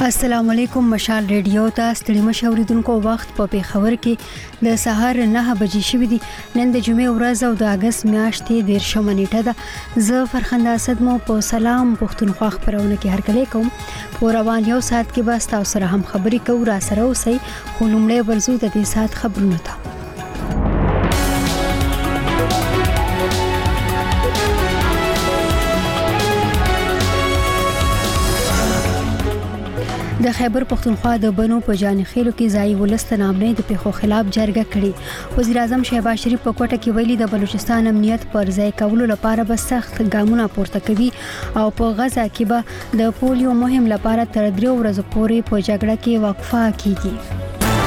السلام علیکم. مشال ریډیو ته ستړي مشوریدونکو وخت په پیښور کې د سهار 9 بجې شوې دي. نن د جمعې ورځ او د اگست میاشتې 13 نیټه ده. زه فرخنده اسد مو په سلام پښتونخوا خبرونه کې هرکلی کوم. په روان یو ساعت کې به تاسو سره هم خبرې کوو. را سره اوسئ. خو لومړی ورزو د دې ساعت خبرونه ته. د خیبر پختونخوا د بنو په جانخیلو کې ځای ولست نامنې د پیښو خلاف جرګه کړې. وزیر اعظم شهباز شریف په کوټه کې ویلي د بلوچستان امنیت پر ځای کولو لپاره به سخت ګامونه پورته کوي او په غزا کې به د پولیو مهم لپاره تر 3 ورځې پورې په جګړه کې وقفه کیږي.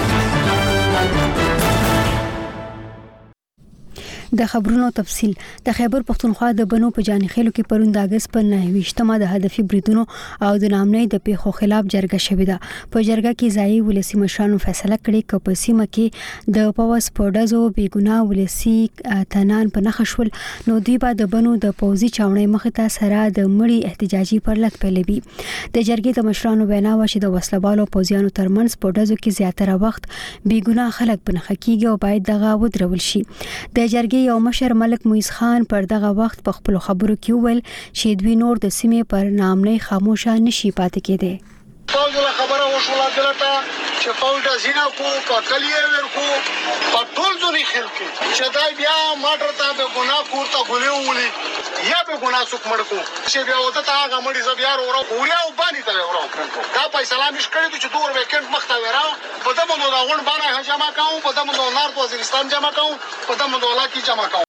د خبرونو تفصیل. د خیبر پختونخوا د بنو په جانخیلو کې پرون د اگست په 29مه د هدفي بریدونو او د نامنۍ د پیښو خلاف جرګه شوې ده. په جرګه کې ځایي ولسي مشرانو فیصله کړې چې په سیمه کې د پوس پوډزو بیګناه ولسي تنان په نخښ شول نو دوی به د بنو د پوزي چاونې مخ ته سره د مړي احتجاجي پرلط پیلوي. د جرګې د مشرانو وینا و چې د وسلوالو پوزیانو ترمنځ پوډزو کې زیاتره وخت بیګناه خلک بنخ کیږي او باید دغه ودرول شي. د جرګې یو مشر ملک مویز خان پر دغه وخت په خپل خبرو کې وویل چې دوی نور د سیمې پر نامنۍ خاموشه نشي پاتې کېدی. فوج له خبره وشوله دلته چې فوج زینا کو کلیه ورکو په ټول ځونی خلک چې دا بیا ماټر ته به ګناه کوته غولې ولي یا به ګناه څوک مړ کو چې بیا وته تا هغه مړي زبیا ورو پوریا او باندې ته ورو دا فیصله مش کړی چې دور ویکند مخته ورا په دمو دا غون باندې جمع کاو په دمو نارت وزیرستان جمع کاو په دمو ولاکی جمع کاو.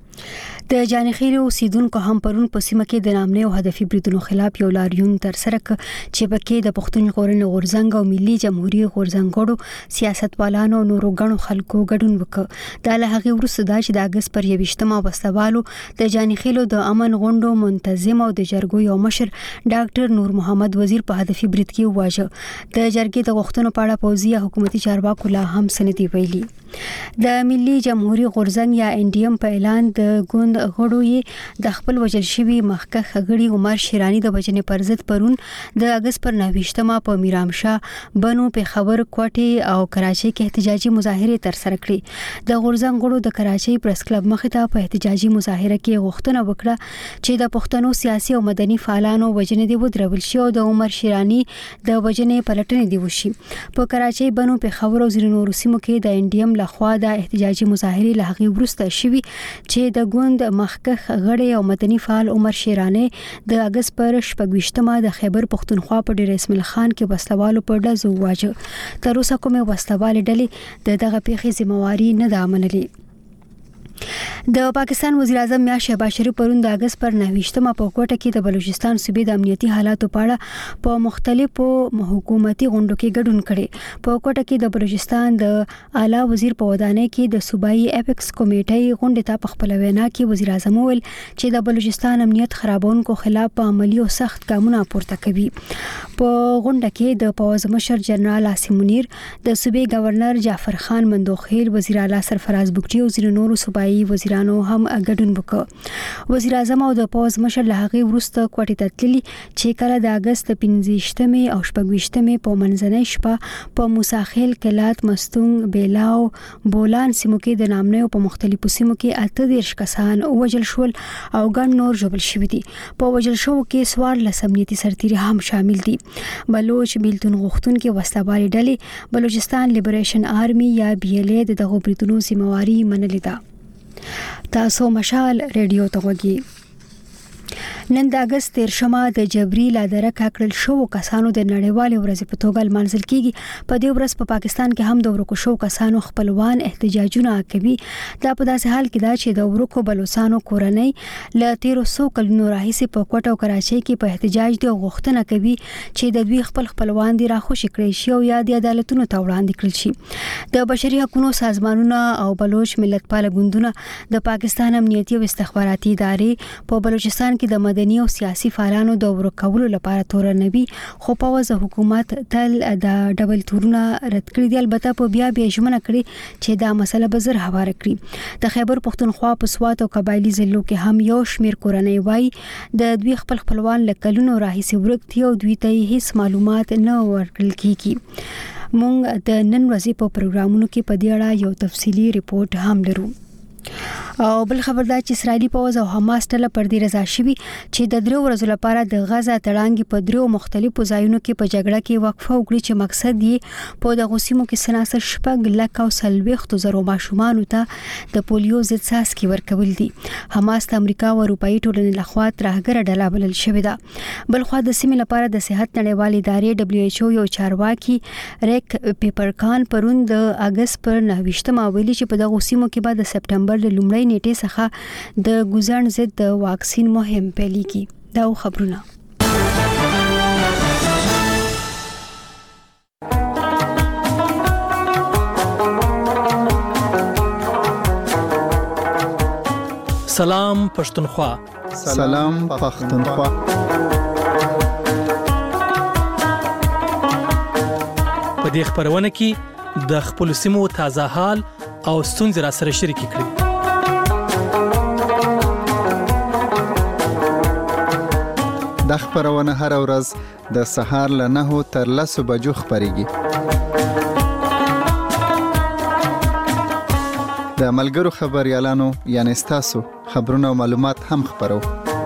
د جانخیلو اوسیدونکو هم پرون په سیمه کې د نامنۍ او هدفي بریدونو خلاف یو لاریون تر سره ک چې پکې د پښتون ژغورنې غورځنګ او ملي جمهوریت غورځنګړو سیاستوالانو نورو غنو خلکو ګډون وکړ. دا له هغه وروسته د اگست پر 28مه وسلوالو د جانخیلو د امن غونډو منتظم او د جرګو یو مشر ډاکټر نور محمد وزیر په هدفي برید کې واژه. د جرګې د غوښتنو په اړه پوزي حکومتي چارواکو لا هم سندې ویلي. د ملي جمهوریت غورځنګ یا NDM په اعلان د ګوند غړو یې د خپل وجل شوی مخکخ غړي عمر شیرانی د بچنې پر ضد پرون د اگست پر 29مه په میرامشاه بنو پیښور کوټي او کراچۍ کې احتجاجي مظاهره تر سره کړې. د غورځنګ غړو د کراچۍ پریس کلب مخ ته په احتجاجي مظاهره کې غوښتنه وکړه چې د پښتنو سیاسي او مدني فعالانو وجنې دی ودرول شي او د عمر شیرانی د وجنې پلټنې دی وشي. په کراچۍ بنو پیښور او ځینو نورو سیمو کې د NDM لخوا د احتجاجي مظاهره له هغې وروسته شوي چې د ګوند مخکخ غړي او مدني فعال عمر شیرانی د اگست پر 28مه د خیبر پختونخوا په ډیر اسماعیل خان کې وسلوالو په ډزو واجه. تر اوسه کومه وسلوال ډلې دغه پیښې ذمہواری نه ده منلې. د پاکستان وزیر اعظم میا شهباز شریف پرون د اگست پر 29مه په کوټه کې د بلوچستان صوبې د امنیتي حالاتو په اړه په مختلفو حکومتي غونډو کې ګډون کړي. په کوټه کې د بلوچستان د اعلی وزیر په ودانۍ کې د صوبایي اپیکس کمیټې غونډې ته په خپل وینا کې وزیر اعظم وویل چې د بلوچستان امنیت خرابونکو خلاف په عملی او سخت ګامونه پورته کوي. په غونډه کې د پوز مشر جنرال عاصم منیر، د صوبې گورنر جعفر خان مندوخیل، وزیر اعلی سرفراز بگټي او ځینو نورو صوبایي وزیرانو هم ګډون وکړ. وزیر اعظم او د پوز مشر له هغې وروسته کوټې ته تللي چې کله د اگست 15مې او 26مې په منځنۍ شپه په موساخیل، کلات، مستونګ، بیلاو، بولان سیمو کې د نامنۍ په مختلفو سیمو کې 38 کسان وژل شول او ګڼ نور ژوبل شوي دي. په وژل شوو کې 14 امنیتي سرتیري هم شامل دي. بلوچ بیلتون غوښتونکي وسلوالې ډلې بلوچستان لیبریشن آرمي یا BLA د دغو بریدونو ذمہواری منلې ده. تاسو مشال ریډیو ته وګورئ. نن د اگست 13مه د جبري لادرک کړل شو کسانو د نړیوالې ورځې په توګه لمانځل کیږي. په دې ورځ په پاکستان کې هم د ورکو شو کسانو خپلوان احتجاجونه کوي. دا په داسې حال کې دا چې د ورکو بلوچستانو کورنۍ ل 1300 کلونو راهیسې په کوټه او کراچۍ کې په احتجاج دی غوښتنه کوي چې د دوی خپلوان دي راخوشي کړي شي او یا د عدالتونو ته وړاندې کړل شي. د بشري حقوقو سازمانونه او بلوچ ملتپال ګوندونه د پاکستان امنیتي او استخباراتي ادارې په بلوچستان کې چې د مدني او سیاسي فعالانو د ورکولو لپاره تورنوي، خو په وځه حکومت تل د ډبل تورونه رد کړی دی. البته په بیا ژمنه کړی چې دا مسله به زر هواره کړي. د خیبر پختونخوا په سوات او قبایلی ضلعو کې هم یو شمیر کورنۍ وای د دوی خپلوان لکلونو راهیسې ورکتي او دوی ته هیڅ معلومات نه ورکړل کیږي. مونږ د نن ورځې په پروګرامونو کې په دې اړه یو تفصیلی ریپورت هم لرو. او بل خبر دا چې اسرائیلي پوځ او حماس ټله پر دې رضا شوي چې د 3 ورځې لپاره د غزا تړانګي په 3 مختلفو ځایونو کې په جګړه کې وقفه وکړي چې مقصد یې په دغه سیمو کې سناسر شپږ لک او سلويختو زرو ماشومان ته د پولیو ضد څاڅکي ورکول دي. حماس د امریکا او اروپאי ټولنې لخوا ترهګره ډله بلل شوې ده. بل خو د سیمې لپاره د صحت نړیوالې ادارې WHO یو چارواکي ریک پیپرکان پرون د اگست پر 9 ویلي چې په دغه سیمو کې به د سپټمبر د لومړۍ نیټې څخه د ګوزن ضد د واکسین مهم پیلېږي. دا خبرونه سلام پښتونخوا. سلام پښتونخوا. په دې خبرونه کې د خپل سیمو تازه حال او ستونزې را سره شریک کړئ. د خبرونه هر ورځ د سهار له 9 تر 10 بجو خبريږي. د ملګرو خبريالانو یعنی تاسو خبرونه او معلومات هم خبرو.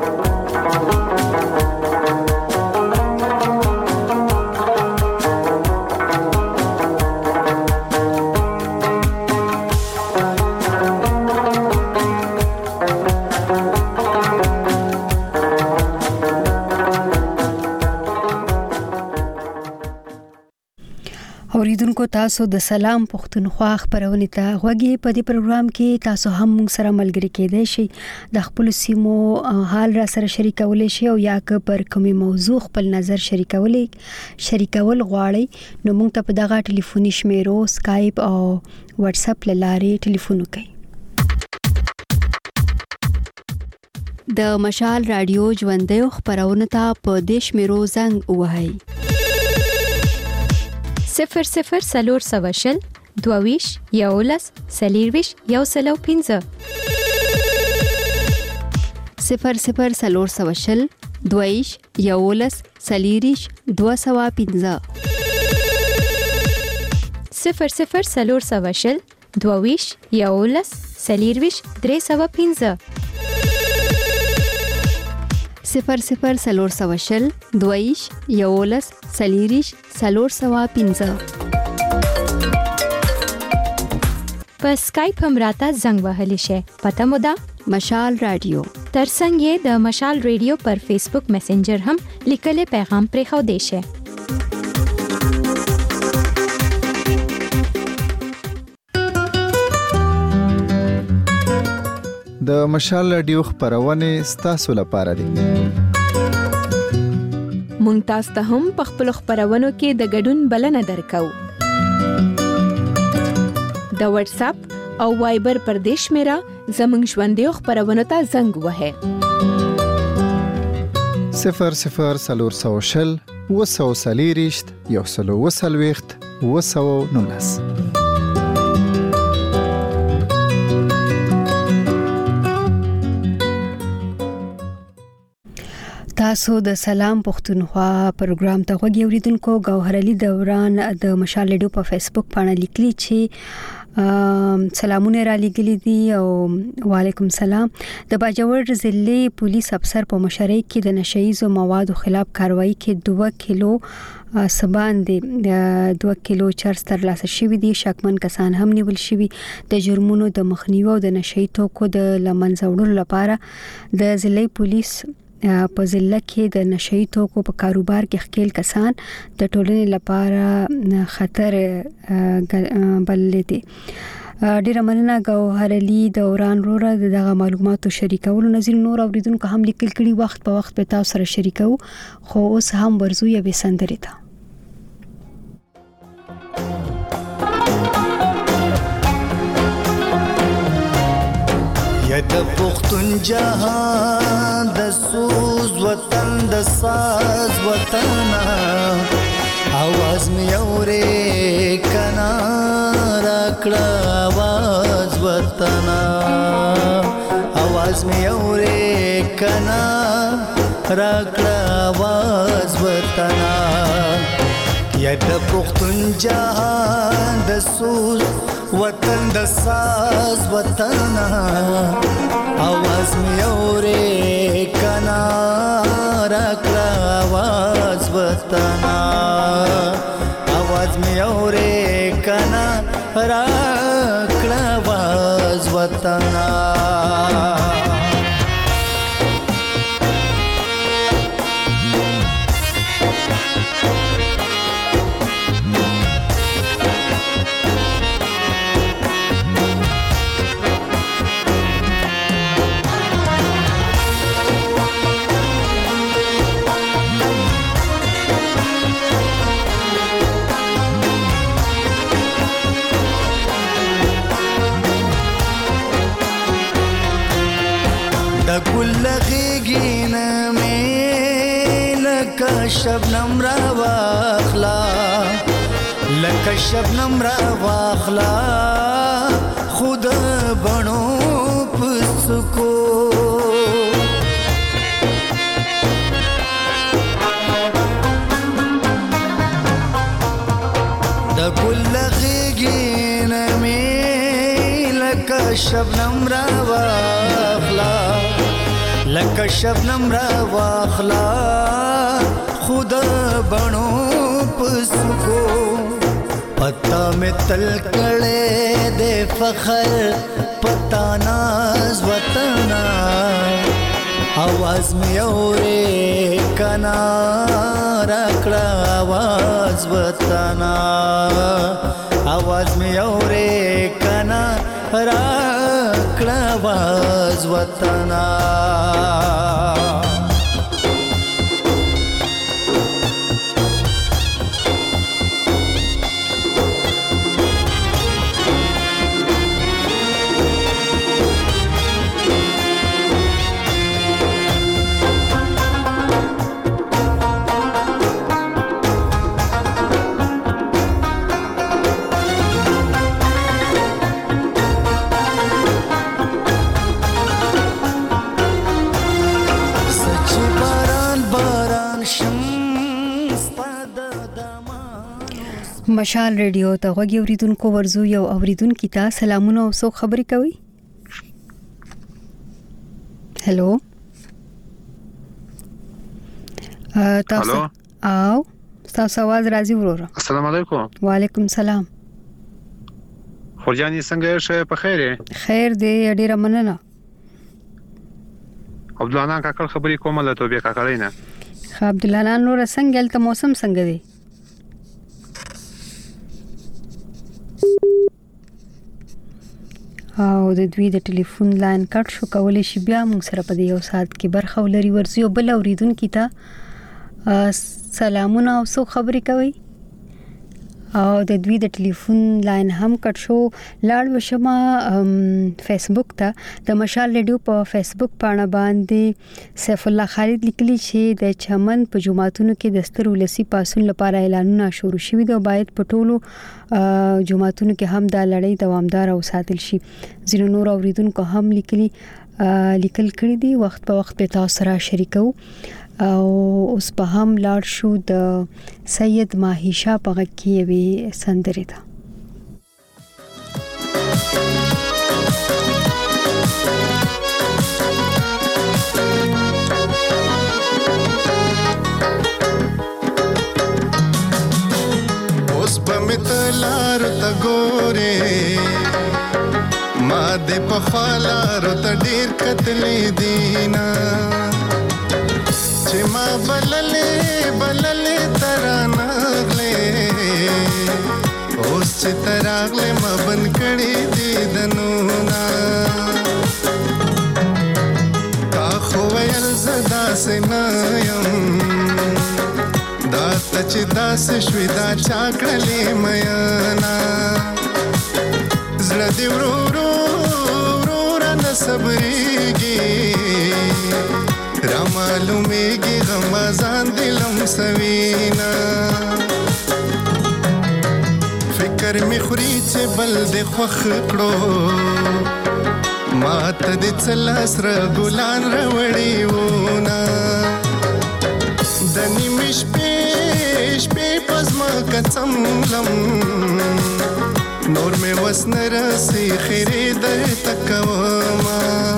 اوریدونکو تاسو د سلام پښتونخوا خبرونه ته غوږی. په دې پروګرام کې تاسو هم موږ سره ملګری کېدئ شئ، د خپل سیمو حال را سره شریکولای شئ او یا که پر کومه موضوع خپل نظر شریکول غواړئ نو موږ ته په دغه ټلیفوني شمیرو سکایپ او واتس اپ لارې ټلیفون وکړئ. د مشال رادیو ژوندۍ خبرونه ته په دې شمیرو زنګ ووهئ. 00 22 یولس سلیرویش یو سلو 15 00 22 یولس سلیریش 215 00 22 یولس سلیرویش 315 00 22 یولس سلیریش 315. په سکایپ هم راته زنګ وهلی شي. پته مو ده مشال رادیو. ترڅنګ یې د مشال رادیو پر فیسبوک میسنجر هم لیکلي پیغام پرې خو دی شي. د مشال رادیو خبرونه ستاسو لپاره دي. مونږ تاسو ته هم په خپل خبرونو کې د ګډون بلنه درکو. د واتس اپ او وایبر پر دیش میرا زمنګ ژوندۍ خبرونه ته زنګ وهه. 00 وسوسلیریشت یو سلو وسلويخت وسو نونس. تاسو د سلام پښتونخوا پروګرام ته غوږی اوریدونکو. ګوهر علي دوران د مشال رادیو په فیسبوک باندې لیکلي چې سلامونه را لګلي دي او وعلیکم سلام. د باجوړ ضلع پولیس افسر په مشرۍ کې د نشهیزو موادو خلاف کاروایی کې 2 کیلو سبان دي 2 کیلو چرس ترلاسه شوی دي. شکمن کسان هم نیول شوی. د جرمونو د مخنیوي او د نشهي توکو د لمنځه وړلو لپاره د ضلع پولیس په ضلع کې د نشهي توکو په کاروبار کې ښکیل کسان د ټولنې لپاره خطر بللي دي. ډیره مننه ګوهر علي دوران روره دغه معلوماتو شریکولو. نظر نور اوریدونکو هم لیکل کړي وخت په وخت به تاسو سره شریکو، خو اوس هم ورزو یې سندري ده. د پښتون جهان د سوز وطن د ساز وطن आवाज می اورې کنا راکړه आवाज وطن आवाज می اورې کنا راکړه आवाज وطن یا د پښتون جهان د سوز وطن د ساز وطن आवाज می اورې کنا راکړه आवाज وطن आवाज می اورې کنا راکړه आवाज وطن شبنم را واخلا لکه شبنم را واخلا خود بنو پسکو د ګل غیګین می لکه شبنم را واخلا لکه شبنم را واخلا خود بنو پسکو پتا میں تل کڑے دے فخر پتا ناز وطن आवाज میں اورے کنا راکڑا आवाज وطن आवाज میں اورے کنا راکڑا आवाज وطن مشال ریډیو ته غوږی اوریدونکو ورزو یو اوریدونکو ته سلامونه او سو خبرې کوي. هلو تاسو او تاسو आवाज راځي وروره. السلام علیکم. وعلیکم السلام. خورجانی څنګه شه په خیر یې؟ خیر دی ډیره مننه. عبد الله کاکل خبرې کومه له توبې کاکلې نه. عبد الله نور څنګه ته موسم څنګه دی؟ او د دوی د ټلیفون لاین کټ شو کولای شي بیا موږ سره په یو ساعت کې برخه ولري ورزيو بل اوریدونکو ته سلامونه او سو خبرې کوي او د دوی د ټلیفون لاین هم کټ شو لاړ وشمه فیسبوک ته د مشال ریډیو په فیسبوک باندې باندې سیف الله خالد لیکلی چې د چمن په جمعاتونو کې د ستر ولسی پاسون لپاره اعلانونه شروع شوي دي او باید په ټولو جمعاتونو کې هم دا لړۍ دوامدار او ساتل شي. زینو نور اوریدونکو هم لیکل کړي دي وخت په وخت په تاسو سره شریکو او اوس په هم لاړ شو د سید ماهیشا په غږ وی سندره ده. اوس په متلار ته ګوره ما دې په خالار ته ډیر کتلې دینا چې ما بللې ترانغلې اوس چې تراغلې ما بن کړې دې دنونا تا خو ویل زدا سنایم دا چې داس شوي دا چاکړلې میانا زړه دې ورو ورو نه صبرې فکر می خوري چې بل دې خوخ کړو مات دې څلاس را ګلان راوړي ونا د نیمش پېش په پزما کڅم لم نور می وسنر سي خيري در تکوما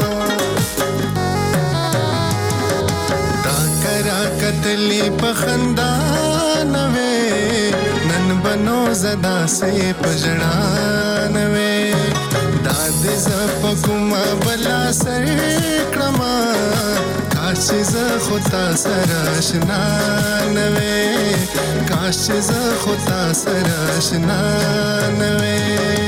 تا کرا کتلی پخندا نوې نن بنو زدا سي پجړا نوې داد ز پکما بلا سر کړما کاش ز خدا سر آشنا نوې کاش ز خدا سر آشنا نوې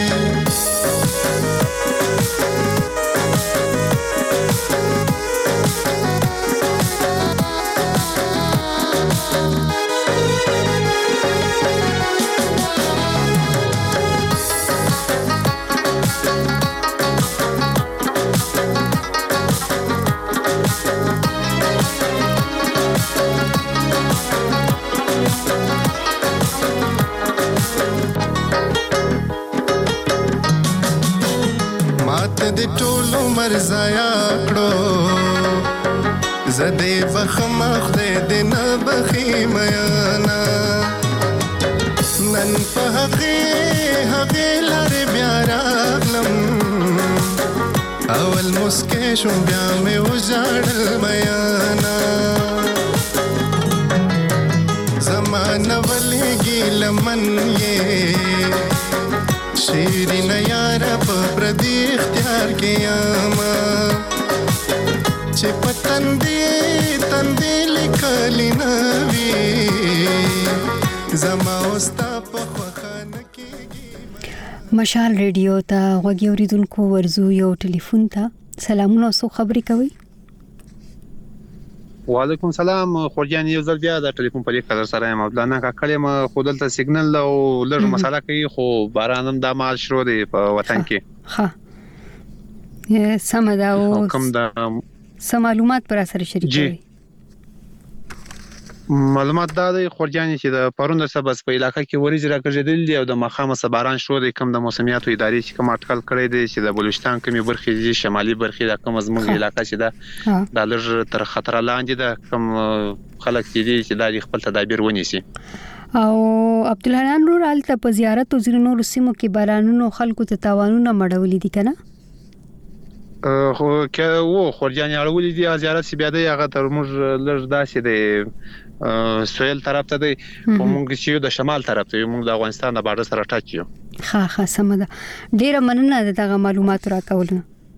د ټولو مرزایا کړو زده بخمخ دې نه بخي میانا نن په هغه لارې بیا راغلم اول مسکې شو بیا مې وژړل میانا زمانه ولېږي لمن یې شیرین یار په پردي اختیار کې یاما چې پتندې لیکلی نوي زما اوستا په خوخانه کې مشال ریډیو ته غوږی اوریدونکو ورزو یو ټلیفون ته سلامونه سو خبرې کوي وعلیکم سلام خورجان یو ځل بیا د ټلیفون په لیکل سره یم عبدالله کاکړم خودلته سیګنل او لږ مساله کوي خو بارانم د مال شروع دی په وطن کې ها سمدا او کوم د معلومات پر اثر شریک دي معلومات دا دی خورجان چې د پرون د سبس په علاقې کې وریځ راکړل دي او د مخامه باران شروع دی کوم د موسمیاتو ادارې چې کوم اټکل کړی دی چې د بلوچستان کومي برخې دي شمالي برخې د کوم زموږ علاقې چې دا د لږ تر خطر لاندې ده کوم خلک چې د خپل تدابیر ونیسي او عبدالحنان رورال ته په زیارت او زینو رسمو کې بارانونو خلکو ته تاوانونه مړولې دي کنه خو خورجان اړولې دي زیارت سی بیا دی هغه تر موږ لږ داسې دی سویل طرف ته دی موږ چې د شمال طرف ته موږ د افغانستان د بارډر سره ټاچ یو ها سمده ډیره مننه دغه معلومات راکول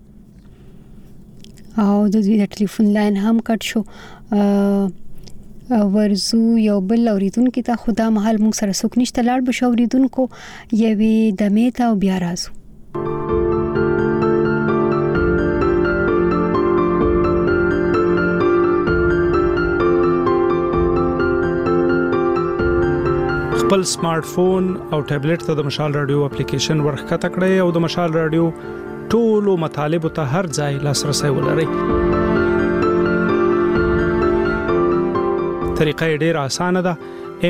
او د دې ټلیفون لاین هم کټ شو ورزو یو بل اوریدونکو ته خدا محل موږ سره څوک نشته لاړ به اوریدونکو یوي دمیتا او بیا راځو خپل سمارټ فون او ټابلیټ ته د مشال رادیو اپلیکیشن ورخته کړئ او د مشال رادیو ټولو مطالب ته هر ځای لاسرسي ولرئ. طریقه ډېره اسانه ده.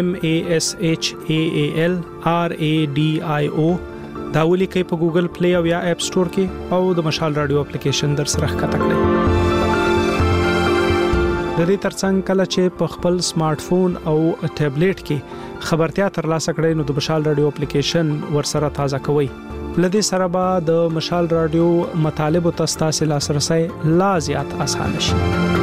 MASHALRADIO دا ولیکئ په ګوګل پلی او یا اپ سٹور کې او د مشال رادیو اپلیکیشن در سره ښکته کړئ. د دې ترڅنګ کله چې په خپل سمارټ فون او ټابلیټ کې خبرتیا ترلاسه کړئ نو د مشال رادیو اپلیکیشن ورسره تازه کوئ. لدې سره به د مشال رادیو مطالب او تاسو لاسرسي لا زیات آسان شي.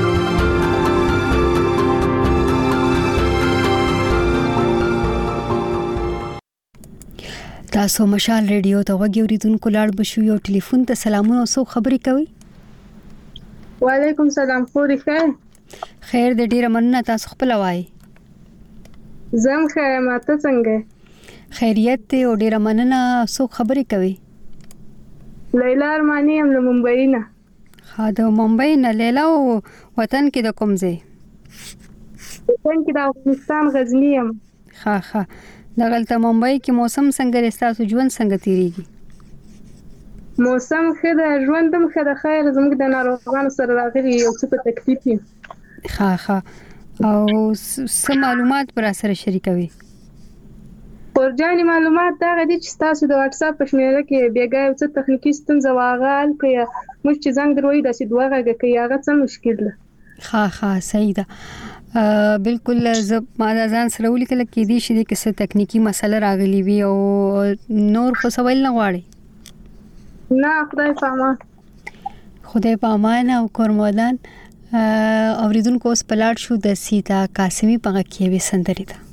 تاسو مشال ریډیو ته وګورئ اوریدونکو لاړ بشو یو ټلیفون ته سلامونه او خبرې کوي. وعلیکم سلام خوري خیر د ډیره مننه تاسو خپل وای. زم خیر ماته څنګه خیریت ته او ډیره مننه سو خبرې کوي. لیلا ارمانی هم له ممبئی نه. ها د ممبئی نه لیلا او وطن کې د کوم ځای؟ وطن کې د افغانستان غزنی هم. ها دغلته ممبئی کې موسم څنګه رستاسو ژوند څنګه تیریږي؟ موسم ښه ده ژوندم ښه ده خیر زموږ د ناروغانو سره راغلي یو څه په تکلیف دي. ها او څه معلومات پر سره شریکوي؟ خورجاني معلومات دا غدي چې تاسو د واتس اپ په شمیره کې بیګا یو څه تخنیکی ستونزه واغال کیا موږ چې زنګ دروي د سي دوه غږ کې هغه څه مشکل ده. ها صحیح ده. بالکل زه ما ځان سره ولیکل کې دي چې د کیسه تخنیکی مسله راغلی وي او نور خو سوال نه غواړي. نه خدای پامان او کورمودان اوریدونکو اوس پلاټ شو د سیتا قاسمی په کې وی سندري ده.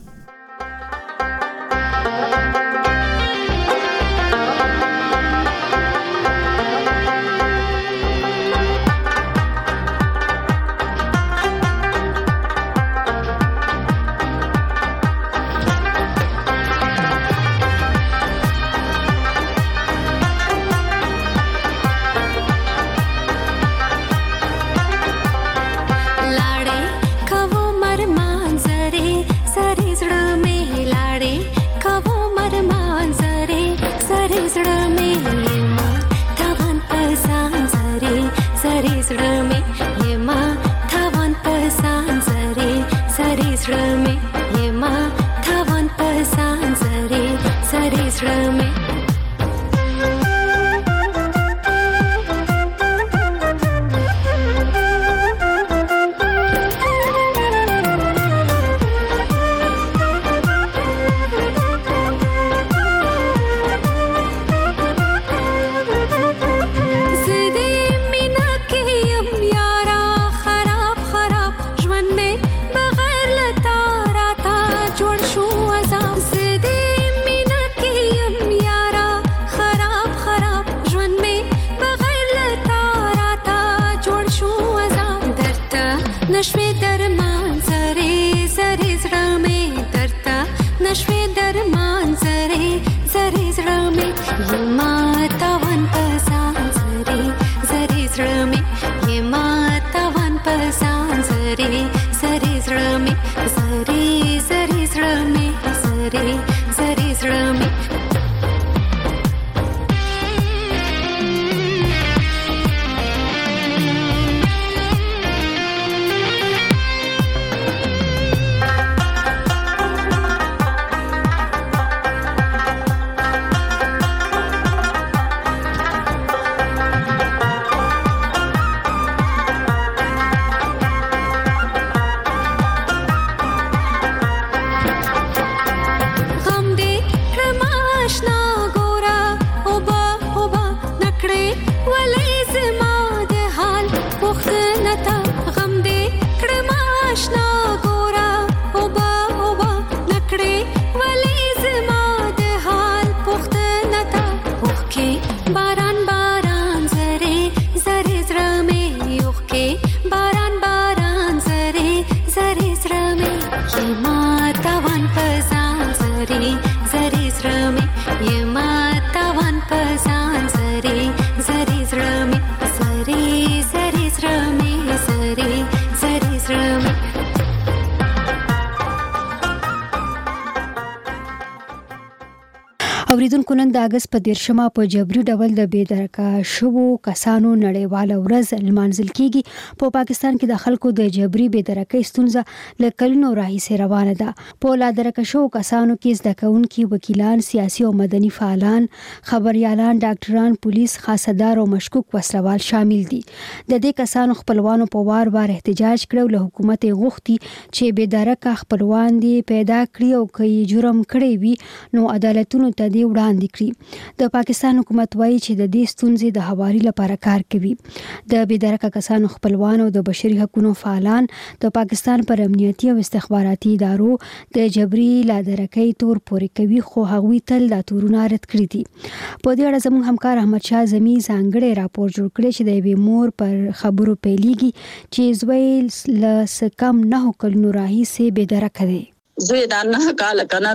اوریدونکو نن د اگست په 13 په جبري ډول د بېدرکه شوو کسانو نړیواله ورځ لمانځل کیږي. په پاکستان کې د خلکو د جبري بېدرکۍ ستونزه له کلونو راهیسې روانه ده. په لادرکه شوو کسانو کې زده کوونکي، وکیلان، سیاسي او مدني فعالان، خبريالان، ډاکټران، پولیس، خاصدار او مشکوک وسلوال شامل دي. د دې کسانو خپلوانو په وار احتجاج کړو له حکومت غوښتي چې بېدرکه خپلوان دي پیدا کړي او کوي جرم کړی وي نو عدالتونو ته وړاندې کړي. د پاکستان حکومت وایي چې د دې ستونزې د هواري لپاره کار کوي. د بېدرکه کسانو خپلوان او د بشري حقوقو فعالان د پاکستان پر امنیتي او استخباراتي ادارو د جبري لادرکۍ تور پورې کوي، خو هغوی تل دا تورونه رد کړي دي. په دې اړه زموږ همکار احمد شاه زمي ځانګړی راپور جوړ کړی چې د یوې مور پر خبرو پیلېږي چې زوی له کم 9 کلونو راهیسې بېدرکه دی. زوی دا 9 کال کنه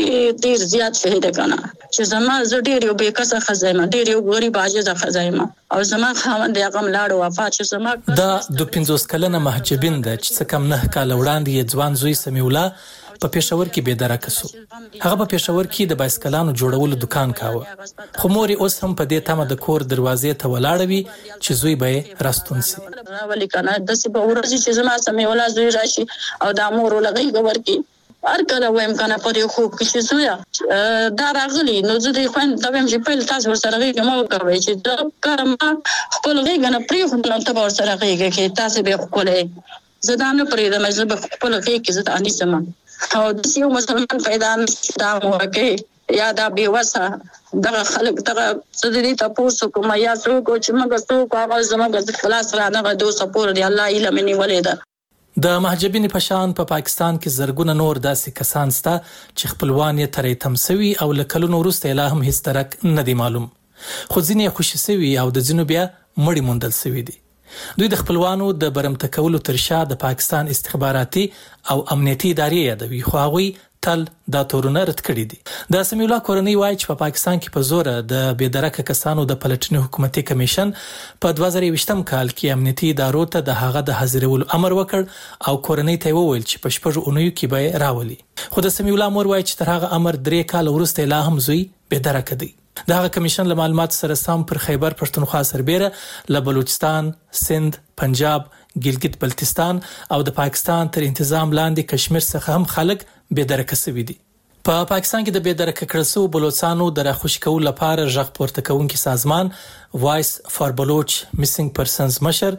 ډیر زیات شهید کنه چې زما زه ډیر یو بیکسه خزایمه ډیر یو غریب عاجز خزایمه او زما خاوند هغه ملاړ وفات شو. زما دا د 50 کلنه محجبین ده چې کم 9 کال وړاندې یې ځوان زوی سمیولا په پېښور کې بېدرکه شو. هغه په پېښور کې د بایسکلانو جوړولو دکان کاوه، خو مور اوس هم په دې تمه د کور دروازې ته ولاړه وي چې زوی به راستون سي. راولي کنه د څه په ورځ چې زما سمیولا زوی راشي او د امور لغې ګور کې هر کله وایم کنه پرې خوب کې چې زویا دا راغلی نو زه دې خوان دا وایم چې په تاسو ورسره غږی مو کوي چې دا کارم خپل غږی نه پرې خو نو ته ورسره غږی کې تاسو به خپلې زه دا نه پرې د مې زه خپل غږی کې زه ته اني سم او د یو مسلمان پیدا دا ورکه یا دا بیوسه دغه خلک دغه صدري تاسو کوم یا څوک چې موږ څوک هغه زموږ خلاص را نه غو سپور دی الله علم ني ولیدا د محجبین په شان په پاکستان کې زرګونه نور داسې کسان سته چې خپلوان یې ترې تمسوي او لکلونو وروسته لا هم هیڅ درک نه دی معلوم خو ځینې خوشي سوي او د ځینو بیا مړی موندل سوي دي دوی د خپلوانو د برمته کولو تر شا د پاکستان استخباراتي او امنیتي ادارې یادوي خو هغوی تل دا تورونه رد کړی دي د سمیع الله کورنۍ وایي چې په پاکستان کې په زور د بېدرکه کسانو د پلټنې حکومتي کمیشن په 2020م کال کې امنیتي ادارو ته د هغه د حاضرولو امر وکړ او کورنۍ ته وویل چې په شپږ اونیو کې به راولي خو د سمیع الله مور وایي چې تر هغه امر 3 کال وروسته لا هم زوی بېدرکه دی د هغه کمیشن له معلومات سره سم پر خیبر پښتونخوا سربېره له بلوچستان سند پنجاب ګلګت بلتستان او د پاکستان تر انتظام لاندې کشمیر څخه هم خلک بېدرکه شوي دي په پاکستان کې د بېدرکه کړل شوو بلوچستانو د راخوش کولو لپاره ژغ پورته کوونکي سازمان وایس فار بلوچ میسنګ پرسنز مشر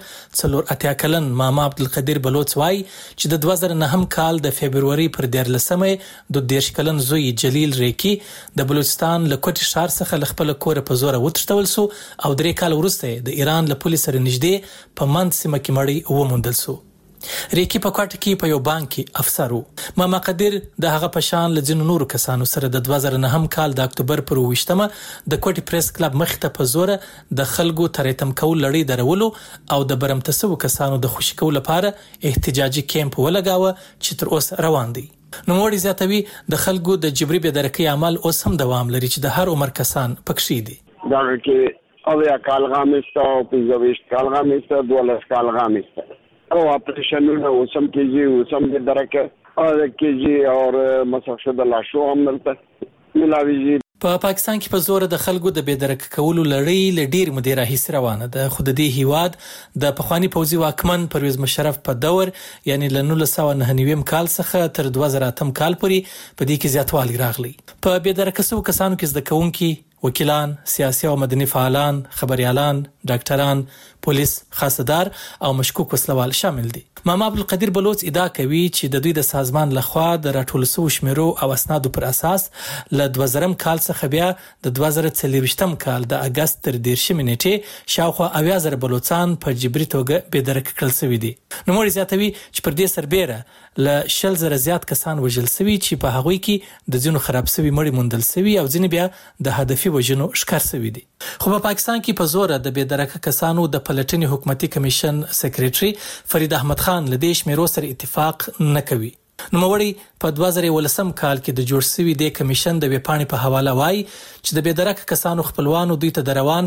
84 کلن ماما عبدالقدیر بلوچ وایي چې د 2009 کال د فبرवरी پر 14مې د 10 کلن زوی جلیل ریکی د بلوچستان له کوټي شهر څخه خپل کور په زور وتښتول سو او 3 کال وروسته د ایران له پولیسو سره نږدې په مند سیمه کې مړی وموندل سو ریکی په کوټه کې په یو بانک کې افسر وو ماما قدیر د هغه په شان لځینو نورو کسانو سره د 2009 کال د اکتوبر پر 28مه د کوټي پریس کلب مخ ته په زور د خلکو ترېتم کول لړۍ درولو او د برمتسو کسانو د خوشی کول لپاره احتجاجي کیمپ ولګاوه چې تر اوسه روان دی نو موږ زیاتوي د خلکو د جبري بېدرکۍ عمل اوس هم دوام لري چې د هر عمر کسان پکښې دي دا کې اویا کال غامسته او 25 کال غامسته 12 کال غامسته او اپریشنونه وسم کېږي وسم د درکه او کېږي او مسخه د لاشو هم دلته ملاويږي په پاکستان کې په زور د خلکو د بېدرکه کولو لړۍ ل ډیر مودې راهیسې روانه ده خو د دې هیواد د پخوانی پوځي واکمن پرویز مشرف په دور یعنی ل 1999 کال څخه تر 2008 کال پورې په دې کې زیاتوالی راغلی په بېدرکه سو کسانو کې زده کوونکي وکیلان سیاسي او مدني فعالان خبريالان ډاکټران پولیس خاصدار او مشکوک وسلوال شامل دي ماما عبدالقدیر بلوچ ادعا کوي چې د دوی د سازمان لخوا د راټول شوو شمیرو او اسنادو پر اساس ل 2000 کال څخه بیا د 2023م کال د اگست تر 10 نیټې شاوخوا 20000 بلوچستان په جبري توګه بېدرکه کړل شوي دي نو موږ زیاتوي چې پر دې سربېره ل 10000 زیات کسان وژل شوي چې په هغوی کې د ځینو خراب شوي مړي موندل شوي او ځینې بیا د هدفي وژنو ښکار شوي دي خو په پاکستان کې په زور د بېدرکه کسانو د پلټنې حکومتي کمیشن سیکریټري فرید احمد خان له دې شمیرو سره اتفاق نه کوي نوموړی په 2018 کال کې د جوړ شوي د کمیشن د ویبپاڼې په حواله وایي چې د بېدرکه کسانو خپلوانو دوی ته د روان